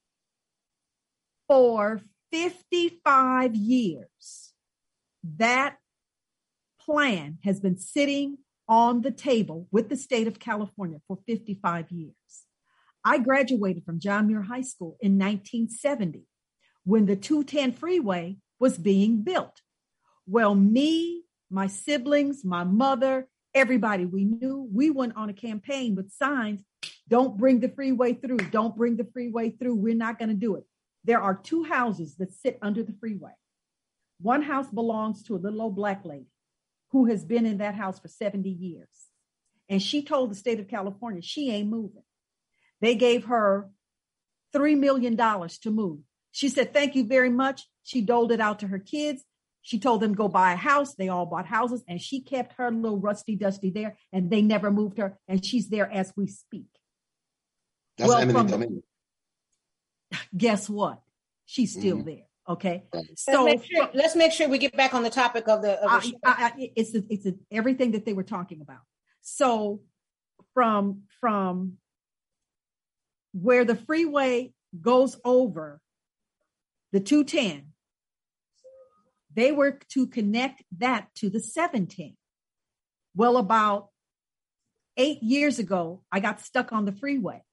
For fifty-five years, that plan has been sitting on the table with the state of California for fifty-five years. I graduated from John Muir High School in nineteen seventy when the two ten freeway was being built. Well, me, my siblings, my mother, everybody we knew, we went on a campaign with signs, don't bring the freeway through, don't bring the freeway through, we're not going to do it. There are two houses that sit under the freeway. One house belongs to a little old black lady who has been in that house for seventy years. And she told the state of California she ain't moving. They gave her three million dollars to move. She said, thank you very much. She doled it out to her kids. She told them to go buy a house. They all bought houses, and she kept her little rusty dusty there, and they never moved her. And she's there as we speak. That's well, eminent domain. Guess what? She's still mm-hmm. there. Okay. So let's make, sure, let's make sure we get back on the topic of the, of the I, I, it's a, it's a, everything that they were talking about. So from, from where the freeway goes over the two ten, they were to connect that to the seven ten. Well, about eight years ago, I got stuck on the freeway,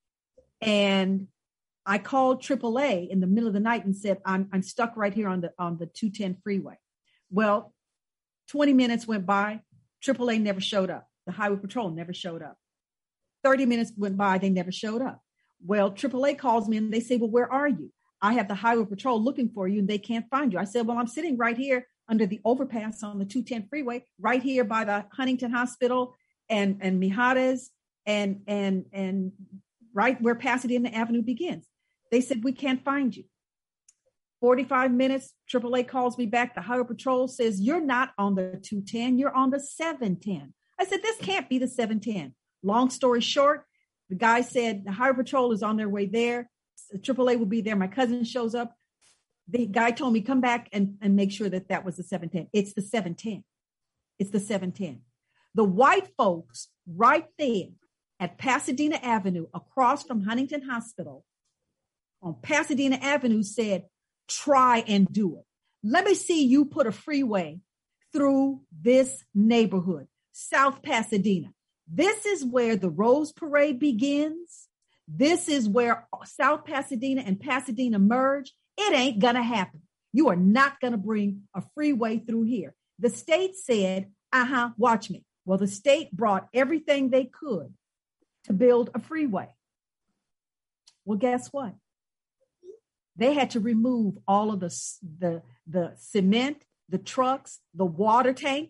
and I called triple A in the middle of the night and said, I'm, I'm stuck right here on the, on the two ten freeway. Well, twenty minutes went by. triple A never showed up. The highway patrol never showed up. thirty minutes went by. They never showed up. Well, triple A calls me and they say, well, where are you? I have the highway patrol looking for you and they can't find you. I said, well, I'm sitting right here under the overpass on the two ten freeway, right here by the Huntington Hospital and, and Mijares and, and, and right where Pasadena Avenue begins. They said, we can't find you. forty-five minutes, triple A calls me back. The highway patrol says, you're not on the two ten, you're on the seven ten. I said, this can't be the seven ten. Long story short, the guy said, the highway patrol is on their way there. triple A will be there. My cousin shows up. The guy told me, come back and, and make sure that that was the seven ten. It's the seven ten. It's the seven ten. The white folks right there at Pasadena Avenue, across from Huntington Hospital, on Pasadena Avenue said, try and do it. Let me see you put a freeway through this neighborhood, South Pasadena. This is where the Rose Parade begins. This is where South Pasadena and Pasadena merge. It ain't going to happen. You are not going to bring a freeway through here. The state said, uh-huh, watch me. Well, the state brought everything they could to build a freeway. Well, guess what? They had to remove all of the, the, the cement, the trucks, the water tank.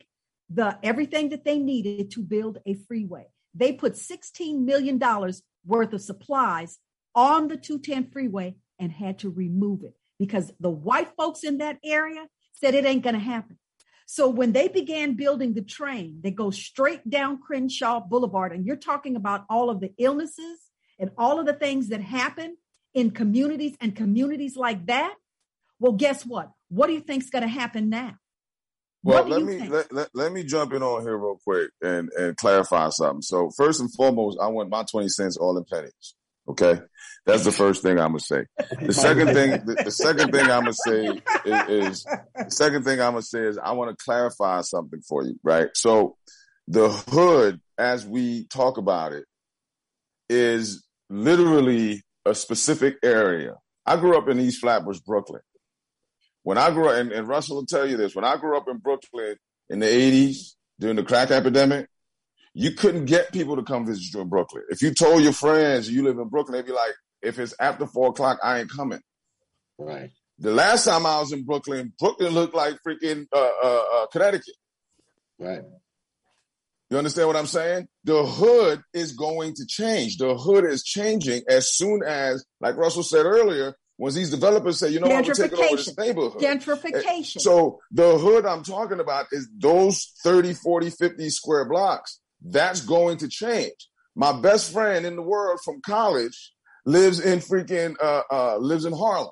the everything that they needed to build a freeway. They put sixteen million dollars worth of supplies on the two ten freeway and had to remove it because the white folks in that area said it ain't going to happen. So when they began building the train that goes straight down Crenshaw Boulevard, and you're talking about all of the illnesses and all of the things that happen in communities and communities like that, well, guess what? What do you think is going to happen now? Well, let me let, let, let me jump in on here real quick and, and clarify something. So first and foremost, I want my twenty cents all in pennies. Okay, that's the first thing I'm gonna say. The second thing, the, the second thing I'm gonna say is, is the second thing I'm gonna say is I want to clarify something for you, right? So the hood, as we talk about it, is literally a specific area. I grew up in East Flatbush, Brooklyn. When I grew up, and, and Russell will tell you this, when I grew up in Brooklyn in the eighties during the crack epidemic, you couldn't get people to come visit you in Brooklyn. If you told your friends you live in Brooklyn, they'd be like, if it's after four o'clock, I ain't coming. Right. The last time I was in Brooklyn, Brooklyn looked like freaking uh, uh, uh, Connecticut. Right. You understand what I'm saying? The hood is going to change. The hood is changing as soon as, like Russell said earlier, once these developers say, you know what, we're taking over this neighborhood. Gentrification. So the hood I'm talking about is those thirty, forty, fifty square blocks. That's going to change. My best friend in the world from college lives in freaking, uh, uh, lives in Harlem.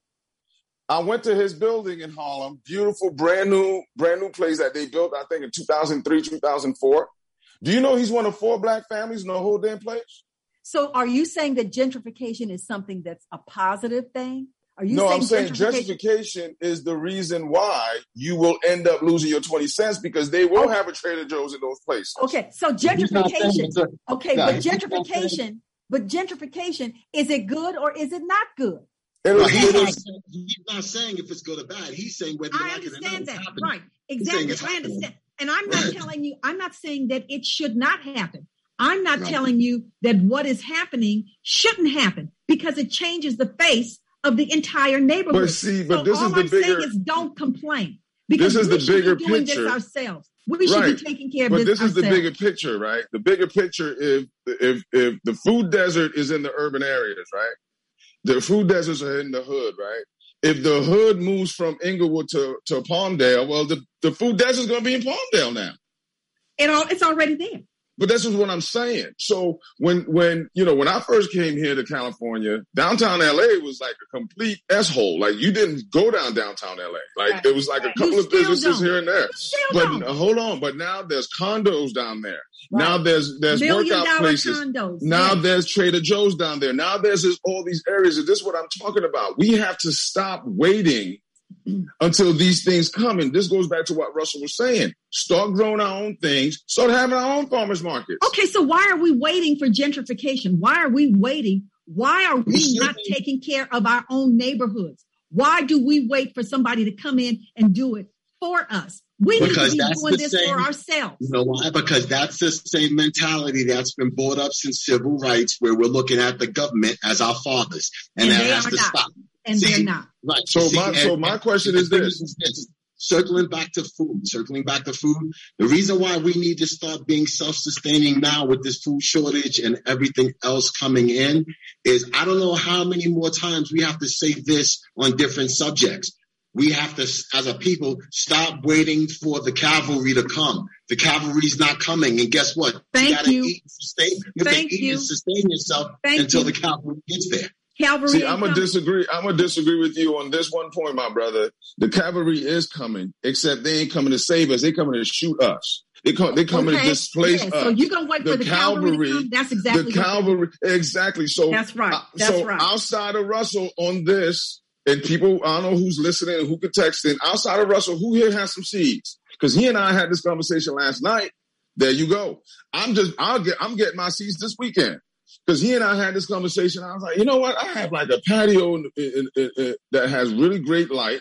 I went to his building in Harlem, beautiful, brand new, brand new place that they built, I think in two thousand three, two thousand four. Do you know he's one of four black families in the whole damn place? So are you saying that gentrification is something that's a positive thing? Are you no, saying I'm saying gentrification-, gentrification is the reason why you will end up losing your twenty cents because they will have a Trader Joe's in those places. Okay, so gentrification. Okay, no, but gentrification, but gentrification, is it good or is it not good? No, he's, not saying, he's not saying if it's good or bad. He's saying whether I like it or not. understand that, right? Exactly, I understand. And I'm not telling you, I'm not saying that it should not happen. I'm not right. telling you that what is happening shouldn't happen because it changes the face of the entire neighborhood. But see, but so this all is the I'm bigger. saying is don't complain because this is we the should bigger be doing picture. this ourselves. We should right. be taking care of but this. But this is ourselves. the bigger picture, right? The bigger picture if if if the food desert is in the urban areas, right? The food deserts are in the hood, right? If the hood moves from Inglewood to, to Palmdale, well, the, the food desert is going to be in Palmdale now. It all, it's already there. But this is what I'm saying. So when, when, you know, when I first came here to California, downtown L A was like a complete S-hole. Like you didn't go down downtown L A. Like right. It was like a couple you of businesses don't. here and there. But uh, hold on. But now there's condos down there. Right. Now there's, there's Million workout places. Condos. Now yes. there's Trader Joe's down there. Now there's this, all these areas. And this is what I'm talking about. We have to stop waiting until these things come. And this goes back to what Russell was saying. Start growing our own things. Start having our own farmers markets. Okay, so why are we waiting for gentrification? Why are we waiting? Why are we not taking care of our own neighborhoods? Why do we wait for somebody to come in and do it for us? We because need to be doing this same, for ourselves. You know why? Because that's the same mentality that's been brought up since civil rights, where we're looking at the government as our fathers. And, and that has to not. stop. And See, they're not. Right. So, See, my, and, so my question is this. this. Circling back to food, circling back to food. The reason why we need to start being self-sustaining now with this food shortage and everything else coming in is I don't know how many more times we have to say this on different subjects. We have to, as a people, stop waiting for the cavalry to come. The cavalry's not coming. And guess what? Thank you gotta you. eat and sustain, you have Thank to eat you. and sustain yourself Thank until you. the cavalry gets there. Cavalry See, I'm gonna disagree. I'm gonna disagree with you on this one point, my brother. The cavalry is coming, except they ain't coming to save us. They coming to shoot us. They come. They coming okay. to displace yeah, us. So you gonna wait the for the cavalry, cavalry to come? That's exactly the cavalry. Exactly. So that's right. That's so right. outside of Russell on this, and people, I don't know who's listening and who could text in. Outside of Russell, who here has some seeds? Because he and I had this conversation last night. There you go. I'm just. I'll get. I'm getting my seeds this weekend. Because he and I had this conversation. I was like, you know what? I have like a patio in, in, in, in, that has really great light.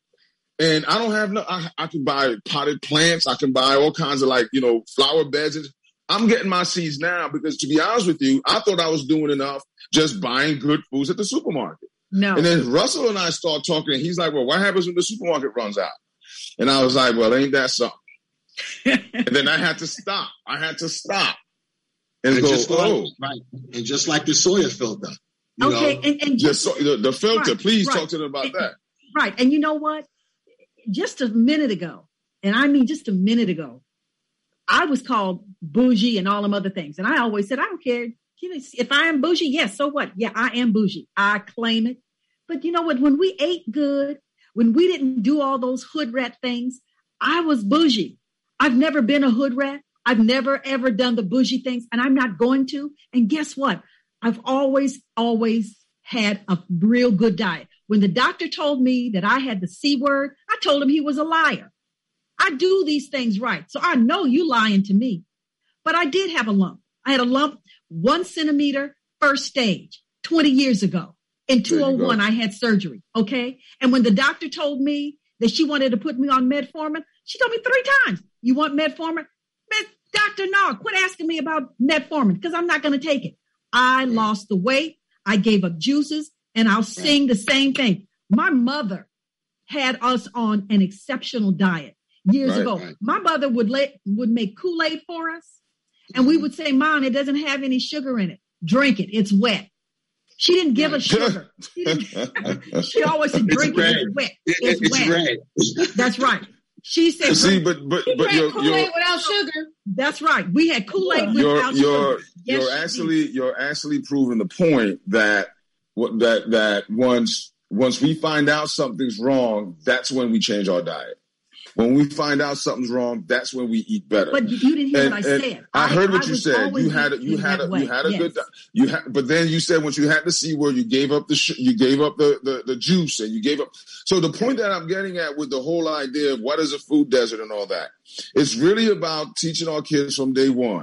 And I don't have no, I, I can buy potted plants. I can buy all kinds of like, you know, flower beds. And I'm getting my seeds now because to be honest with you, I thought I was doing enough just buying good foods at the supermarket. No. And then Russell and I start talking and he's like, well, what happens when the supermarket runs out? And I was like, well, ain't that something? And then I had to stop. I had to stop and, and go, just like, oh. Right. And just like the soya filter. You okay. know, and, and just, so, the, the filter, right, please right. talk to them about and, that. Right. And you know what? Just a minute ago, and I mean just a minute ago, I was called bougie and all them other things. And I always said, I don't care. You know, if I am bougie, yes, so what? Yeah, I am bougie. I claim it. But you know what? When we ate good, when we didn't do all those hood rat things, I was bougie. I've never been a hood rat. I've never, ever done the bougie things, and I'm not going to. And guess what? I've always, always had a real good diet. When the doctor told me that I had the C word, I told him he was a liar. I do these things right. So I know you lying to me. But I did have a lump. I had a lump, one centimeter, first stage, twenty years ago. In two oh one, I had surgery, okay? And when the doctor told me that she wanted to put me on metformin, she told me three times, you want metformin? Man, doctor, no, quit asking me about metformin because I'm not going to take it. I lost the weight. I gave up juices, and I'll sing the same thing. My mother had us on an exceptional diet years right, ago. Right. My mother would let, would make Kool-Aid for us, and we would say, Mom, it doesn't have any sugar in it. Drink it. It's wet. She didn't give us sugar. She, didn't, she always said, drink it, it's wet. It's, it's wet. Red. That's right. She said, see, but but but you're, Kool-Aid you're, without sugar. That's right. We had Kool-Aid you're, without you're, sugar. Yes, you're actually did. you're actually proving the point that that that once once we find out something's wrong, that's when we change our diet. When we find out something's wrong, that's when we eat better. But you didn't hear and, what I said. I heard what I you was said. always You had a, you had a, way. you had a yes. good you had, but then you said once you had the C word, you gave up the sh- you gave up the, the the juice and you gave up. So the point that I'm getting at with the whole idea of what is a food desert and all that, it's really about teaching our kids from day one.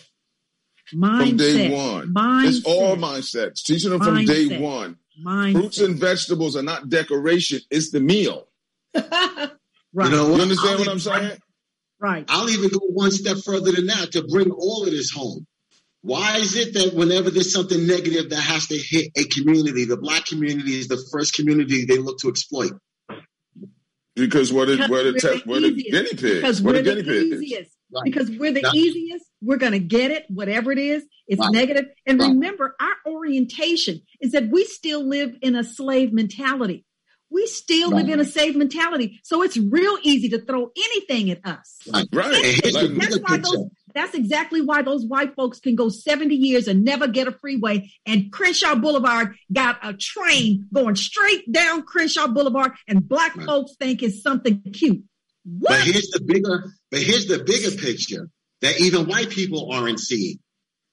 Mindset. From day one, mindset. It's all mindsets. Teaching them mindset. from day one. Mindset. Fruits and vegetables are not decoration; it's the meal. Right. You know what? You understand I'll what even, I'm saying? Right. I'll even go one step further than that to bring all of this home. Why is it that whenever there's something negative that has to hit a community, the Black community is the first community they look to exploit? Because what because are the, the, te- the guinea pigs? Because what we're are the guinea pigs? easiest. Right. Because we're the Now, easiest. We're going to get it, whatever it is. It's right. negative. And right. remember, our orientation is that we still live in a slave mentality. We still right. live in a slave mentality. So it's real easy to throw anything at us. Right. Right. That's, Like, that's, why those, that's exactly why those white folks can go seventy years and never get a freeway. And Crenshaw Boulevard got a train going straight down Crenshaw Boulevard, and Black right. folks think it's something cute. What? But here's the bigger, but here's the bigger picture that even white people aren't seeing.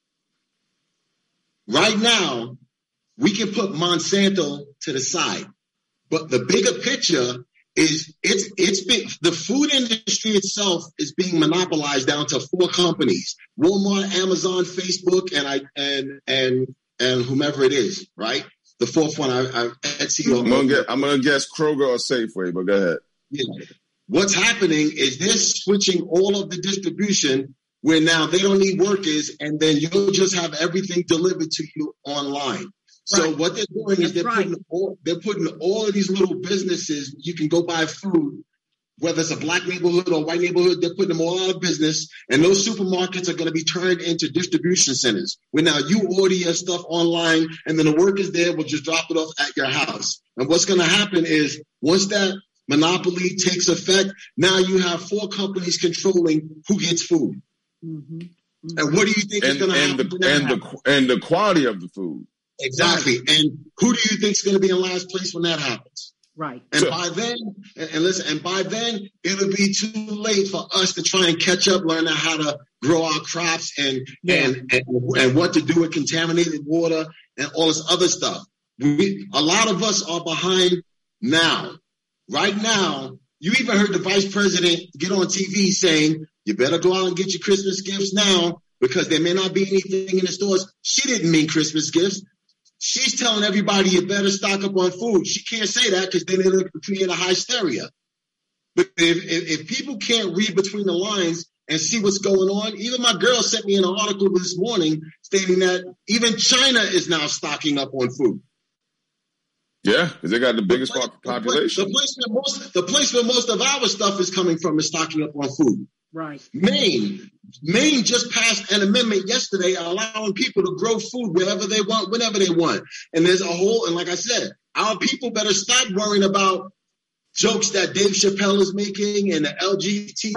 Right now, we can put Monsanto to the side. But the bigger picture is it's it's been the food industry itself is being monopolized down to four companies: Walmart, Amazon, Facebook, and I and and and whomever it is. Right, the fourth one, I, I Etsy. I'm gonna, get, I'm gonna guess Kroger or Safeway, but go ahead. Yeah. What's happening is they're switching all of the distribution where now they don't need workers, and then you'll just have everything delivered to you online. So right. what they're doing is they're right. putting all, they're putting all of these little businesses. You can go buy food, whether it's a Black neighborhood or white neighborhood. They're putting them all out of business, and those supermarkets are going to be turned into distribution centers where now you order your stuff online, and then the workers there will just drop it off at your house. And what's going to happen is once that monopoly takes effect, now you have four companies controlling who gets food. Mm-hmm. Mm-hmm. And what do you think and, is going to happen? The, and the and the quality of the food. Exactly. Right. And who do you think is going to be in last place when that happens? Right. And so, by then, and, and listen, and by then, it'll be too late for us to try and catch up, learn how to grow our crops and, yeah. and, and, and what to do with contaminated water and all this other stuff. We, a lot of us are behind now. Right now, you even heard the vice president get on T V saying, you better go out and get your Christmas gifts now because there may not be anything in the stores. She didn't mean Christmas gifts. She's telling everybody you better stock up on food. She can't say that because then it'll create a hysteria. But if, if, if people can't read between the lines and see what's going on, even my girl sent me an article this morning stating that even China is now stocking up on food. Yeah, because they got the biggest the place, population. The place, the, place where most, the place where most of our stuff is coming from is stocking up on food. Right. Maine, Maine just passed an amendment yesterday allowing people to grow food wherever they want, whenever they want. And there's a whole, and like I said, our people better stop worrying about jokes that Dave Chappelle is making and the L G B T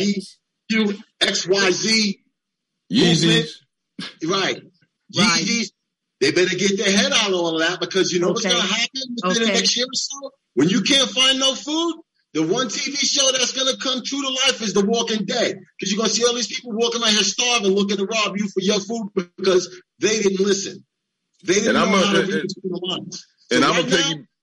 Q right. X Y Z Yeezys. Right. Right. Yeezys. They better get their head out of all of that because you know okay. what's going to happen within okay. the next year or so? When you can't find no food, the one T V show that's going to come true to life is The Walking Dead. Because you're going to see all these people walking out here starving, looking to rob you for your food because they didn't listen. They didn't and know I'm how a, to read between the lines. So and right I'm a now, piggy-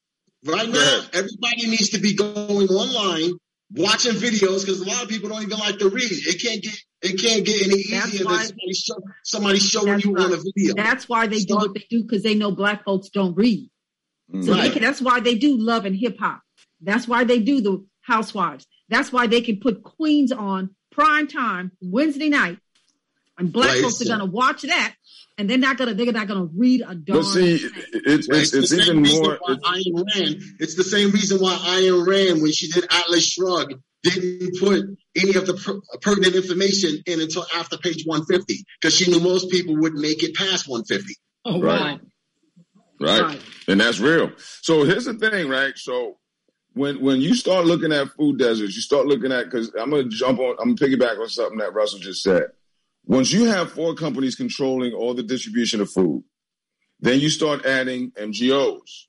right now, everybody needs to be going online, watching videos because a lot of people don't even like to read. It can't get it can't get any easier than somebody, show, somebody showing you right. on a video. That's why they Start, do what they do because they know Black folks don't read. So right. they can, that's why they do Love and Hip Hop. That's why they do the Housewives. That's why they can put Queens on prime time Wednesday night, and Black right. folks are going to watch that, and they're not going to they're not going to read a darn. But see, thing. it's it's, it's, it's even more. It's, Ayn Rand, it's the same reason why Ayn Rand, when she did Atlas Shrugged, didn't put any of the per- pertinent information in until after page one fifty because she knew most people wouldn't make it past one fifty. Oh, right. right. Right. Right. And that's real. So here's the thing, right? So when when you start looking at food deserts, you start looking at, because I'm going to jump on, I'm going to piggyback on something that Russell just said. Once you have four companies controlling all the distribution of food, then you start adding M G Os.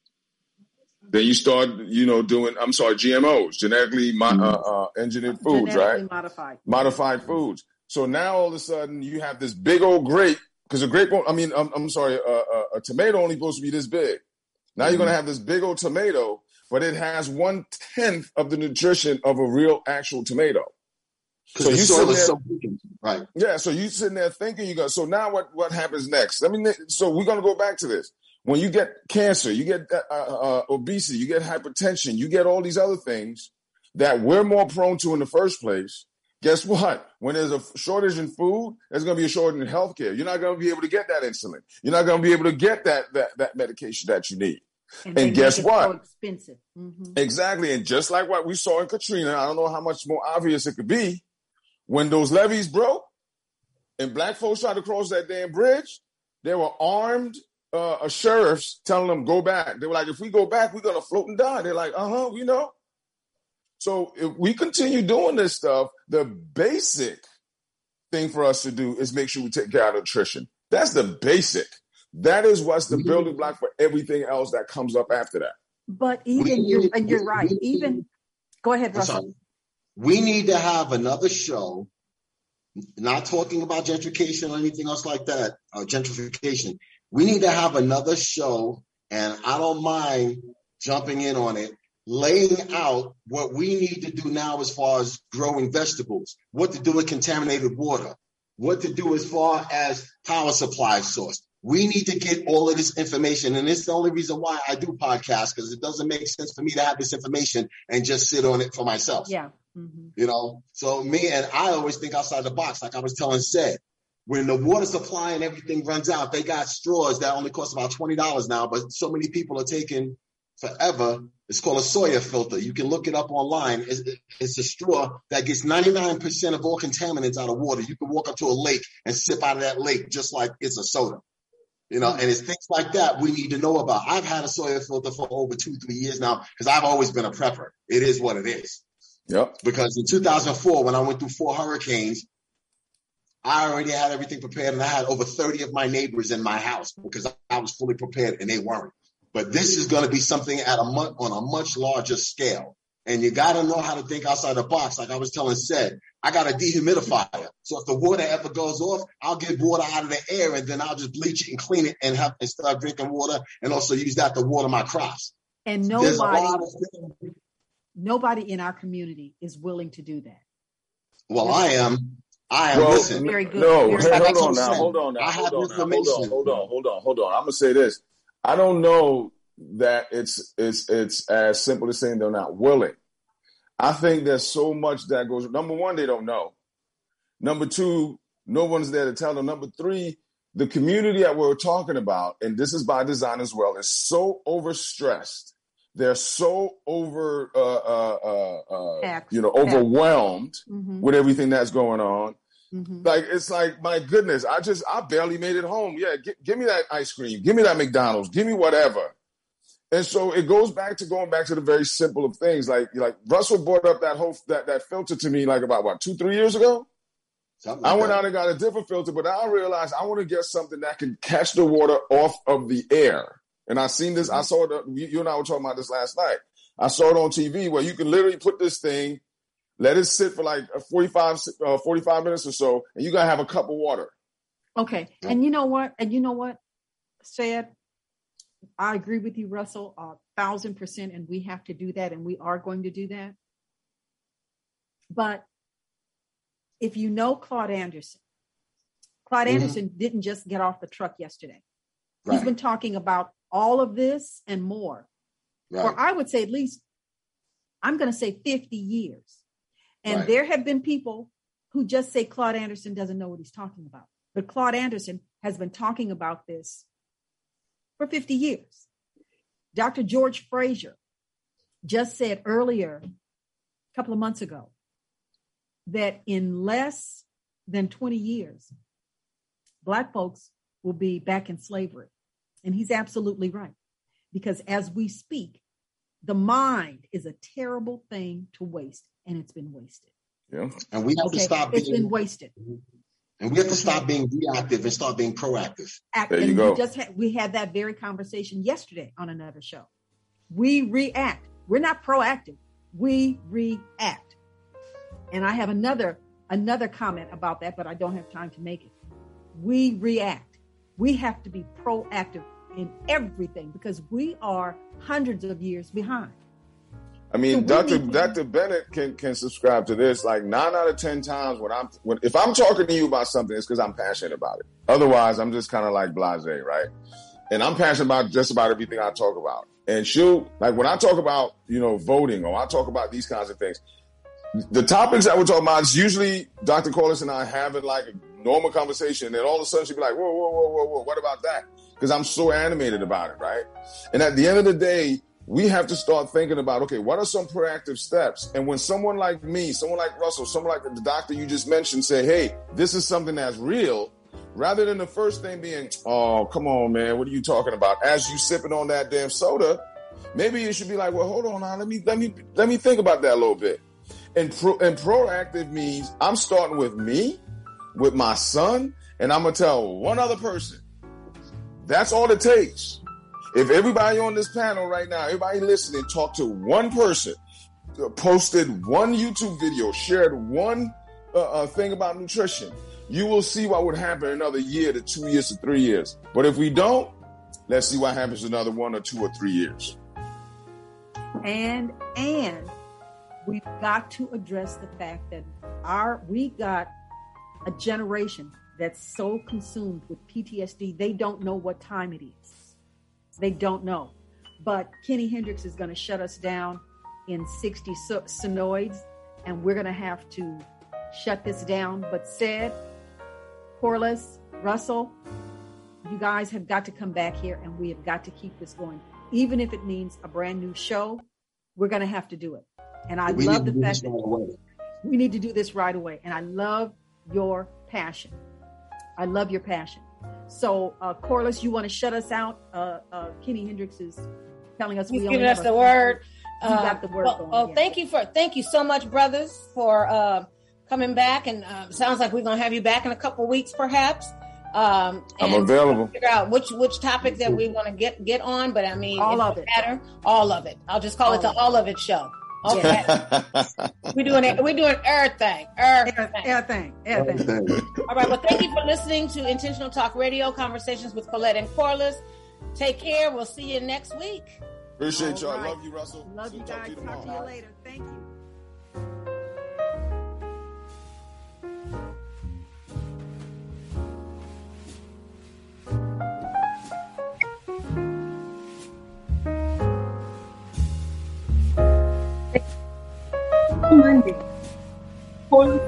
Then you start, you know, doing, I'm sorry, G M Os, genetically mo- uh, uh, engineered foods, genetically right? Modified. Modified foods. So now all of a sudden you have this big old grape, because a grape, I mean, I'm, I'm sorry, uh, uh, a tomato only supposed to be this big. Now mm-hmm. you're going to have this big old tomato, but it has one tenth of the nutrition of a real actual tomato. So you sitting there, so right? Yeah. So you sitting there thinking you go. So now what? What happens next? I mean, so we're going to go back to this. When you get cancer, you get uh, uh, obesity, you get hypertension, you get all these other things that we're more prone to in the first place. Guess what? When there's a shortage in food, there's going to be a shortage in healthcare. You're not going to be able to get that insulin. You're not going to be able to get that that that medication that you need. And, and guess what? So expensive. Mm-hmm. Exactly. And just like what we saw in Katrina, I don't know how much more obvious it could be. When those levees broke and Black folks tried to cross that damn bridge, there were armed uh, sheriffs telling them, go back. They were like, if we go back, we're going to float and die. They're like, uh-huh, we know. So if we continue doing this stuff, the basic thing for us to do is make sure we take care of nutrition. That's the basic. That is what's the building block for everything else that comes up after that. But even, you're, and you're right, even, go ahead, Russell. We need to have another show, not talking about gentrification or anything else like that, or gentrification. We need to have another show, and I don't mind jumping in on it, laying out what we need to do now as far as growing vegetables, what to do with contaminated water, what to do as far as power supply source. We need to get all of this information, and it's the only reason why I do podcasts, because it doesn't make sense for me to have this information and just sit on it for myself. Yeah. Mm-hmm. You know, so me and I always think outside the box. Like I was telling Seth, when the water supply and everything runs out, they got straws that only cost about twenty dollars now, but so many people are taking forever. It's called a Sawyer filter. You can look it up online. It's, it's a straw that gets ninety-nine percent of all contaminants out of water. You can walk up to a lake and sip out of that lake just like it's a soda. You know, and it's things like that we need to know about. I've had a Sawyer filter for over two, three years now because I've always been a prepper. It is what it is. Yep. Because in two thousand four, when I went through four hurricanes, I already had everything prepared, and I had over thirty of my neighbors in my house because I was fully prepared and they weren't. But this is going to be something at a mu- on a much larger scale. And you got to know how to think outside the box. Like I was telling Sed, I got a dehumidifier. So if the water ever goes off, I'll get water out of the air, and then I'll just bleach it and clean it and have and start drinking water, and also use that to water my crops. And nobody, nobody in our community is willing to do that. Well, That's I am. I am. Well, listen. Very good. No, Very hold, hold on now. Hold on now. I have hold on information. Now. Hold on. Hold on. Hold on. Hold on. I'm gonna say this. I don't know that it's it's it's as simple as saying they're not willing. I think there's so much that goes. Number one, they don't know. Number two, no one's there to tell them. Number three, the community that we're talking about, and this is by design as well, is so overstressed they're so over, uh, uh, uh, uh, Tax. you know, overwhelmed Mm-hmm. with everything that's going on. Mm-hmm. Like, it's like, my goodness, I just, I barely made it home. Yeah, g- give me that ice cream. Give me that McDonald's. Give me whatever. And so it goes back to going back to the very simple of things. Like, like Russell brought up that whole, that, that filter to me like about, what, two, three years ago? Something like I went that. out and got a different filter, but I realized I want to get something that can catch the water off of the air. And I seen this, I saw it, you you and I were talking about this last night. I saw it on T V where you can literally put this thing, let it sit for like forty-five, uh, forty-five minutes or so, and you got to have a cup of water. Okay. And you know what? And you know what, Said? I agree with you, Russell, a thousand percent. And we have to do that. And we are going to do that. But if you know Claude Anderson, Claude Mhm. Anderson didn't just get off the truck yesterday. He's Right. been talking about all of this and more. For Right. I would say at least, I'm going to say fifty years. And Right. there have been people who just say Claude Anderson doesn't know what he's talking about. But Claude Anderson has been talking about this for fifty years. Doctor George Frazier just said earlier, a couple of months ago, that in less than twenty years, Black folks will be back in slavery. And he's absolutely right. Because as we speak, the mind is a terrible thing to waste, and it's been wasted. Yeah. And we have Okay, to stop it's being been wasted. and we have to stop being reactive and start being proactive. Act, There you and go. We just had, we had that very conversation yesterday on another show. We react. We're not proactive. We react. And I have another another comment about that, but I don't have time to make it. We react. We have to be proactive in everything because we are hundreds of years behind. I mean, So we Doctor need to- Doctor Bennett can can subscribe to this. Like nine out of ten times when I'm when if I'm talking to you about something, it's because I'm passionate about it. Otherwise, I'm just kind of like blasé, right? And I'm passionate about just about everything I talk about. And she'll like when I talk about you know voting or I talk about these kinds of things. The topics that we're talking about is usually Doctor Corliss and I having like a normal conversation, and all of a sudden she'll be like, "Whoa, whoa, whoa, whoa, whoa! What about that?" Because I'm so animated about it, right? And at the end of the day, we have to start thinking about, okay, what are some proactive steps? And when someone like me, someone like Russell, someone like the doctor you just mentioned say, hey, this is something that's real, rather than the first thing being, oh, come on, man, what are you talking about? As you sipping on that damn soda, maybe you should be like, well, hold on now, let me let me let me think about that a little bit. And pro, and proactive means I'm starting with me, with my son, and I'm gonna tell one other person. That's all it takes. If everybody on this panel right now, everybody listening, talk to one person, posted one YouTube video, shared one uh, uh, thing about nutrition, you will see what would happen another year to two years to three years. But if we don't, let's see what happens another one or two or three years. And and we've got to address the fact that our we got a generation that's so consumed with P T S D, they don't know what time it is. They don't know. But Kenny Hendricks is going to shut us down in sixty so- sonoids, and we're going to have to shut this down. But said, Corliss, Russell, you guys have got to come back here, and we have got to keep this going. Even if it means a brand new show, we're going to have to do it. And I We love need the to do fact this that right away. we need to do this right away. And I love your passion. I love your passion. So, uh, Corliss, you want to shut us out? Uh, uh, Kenny Hendricks is telling us He's we giving only us have the a- word. You got the word well, going, well, yeah. thank you for thank you so much, brothers, for uh, coming back. And uh, sounds like we're gonna have you back in a couple of weeks, perhaps. Um, I'm and available. Figure out which which topic that we want to get get on. But I mean, All of doesn't it. matter. All of it. I'll just call All it the of it. all of it show. Okay, we're doing it. We're doing everything. Everything. Everything, everything. All right. Well, thank you for listening to Intentional Talk Radio, Conversations with Colette and Corliss. Take care. We'll see you next week. Appreciate All y'all. right. Love you, Russell. Love So you talk guys. to you Talk to tomorrow. you later. Thank you. Monday. Holy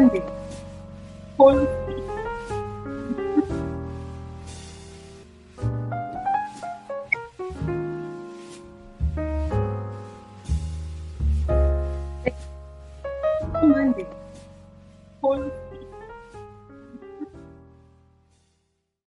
Monday. Holy Monday. Holy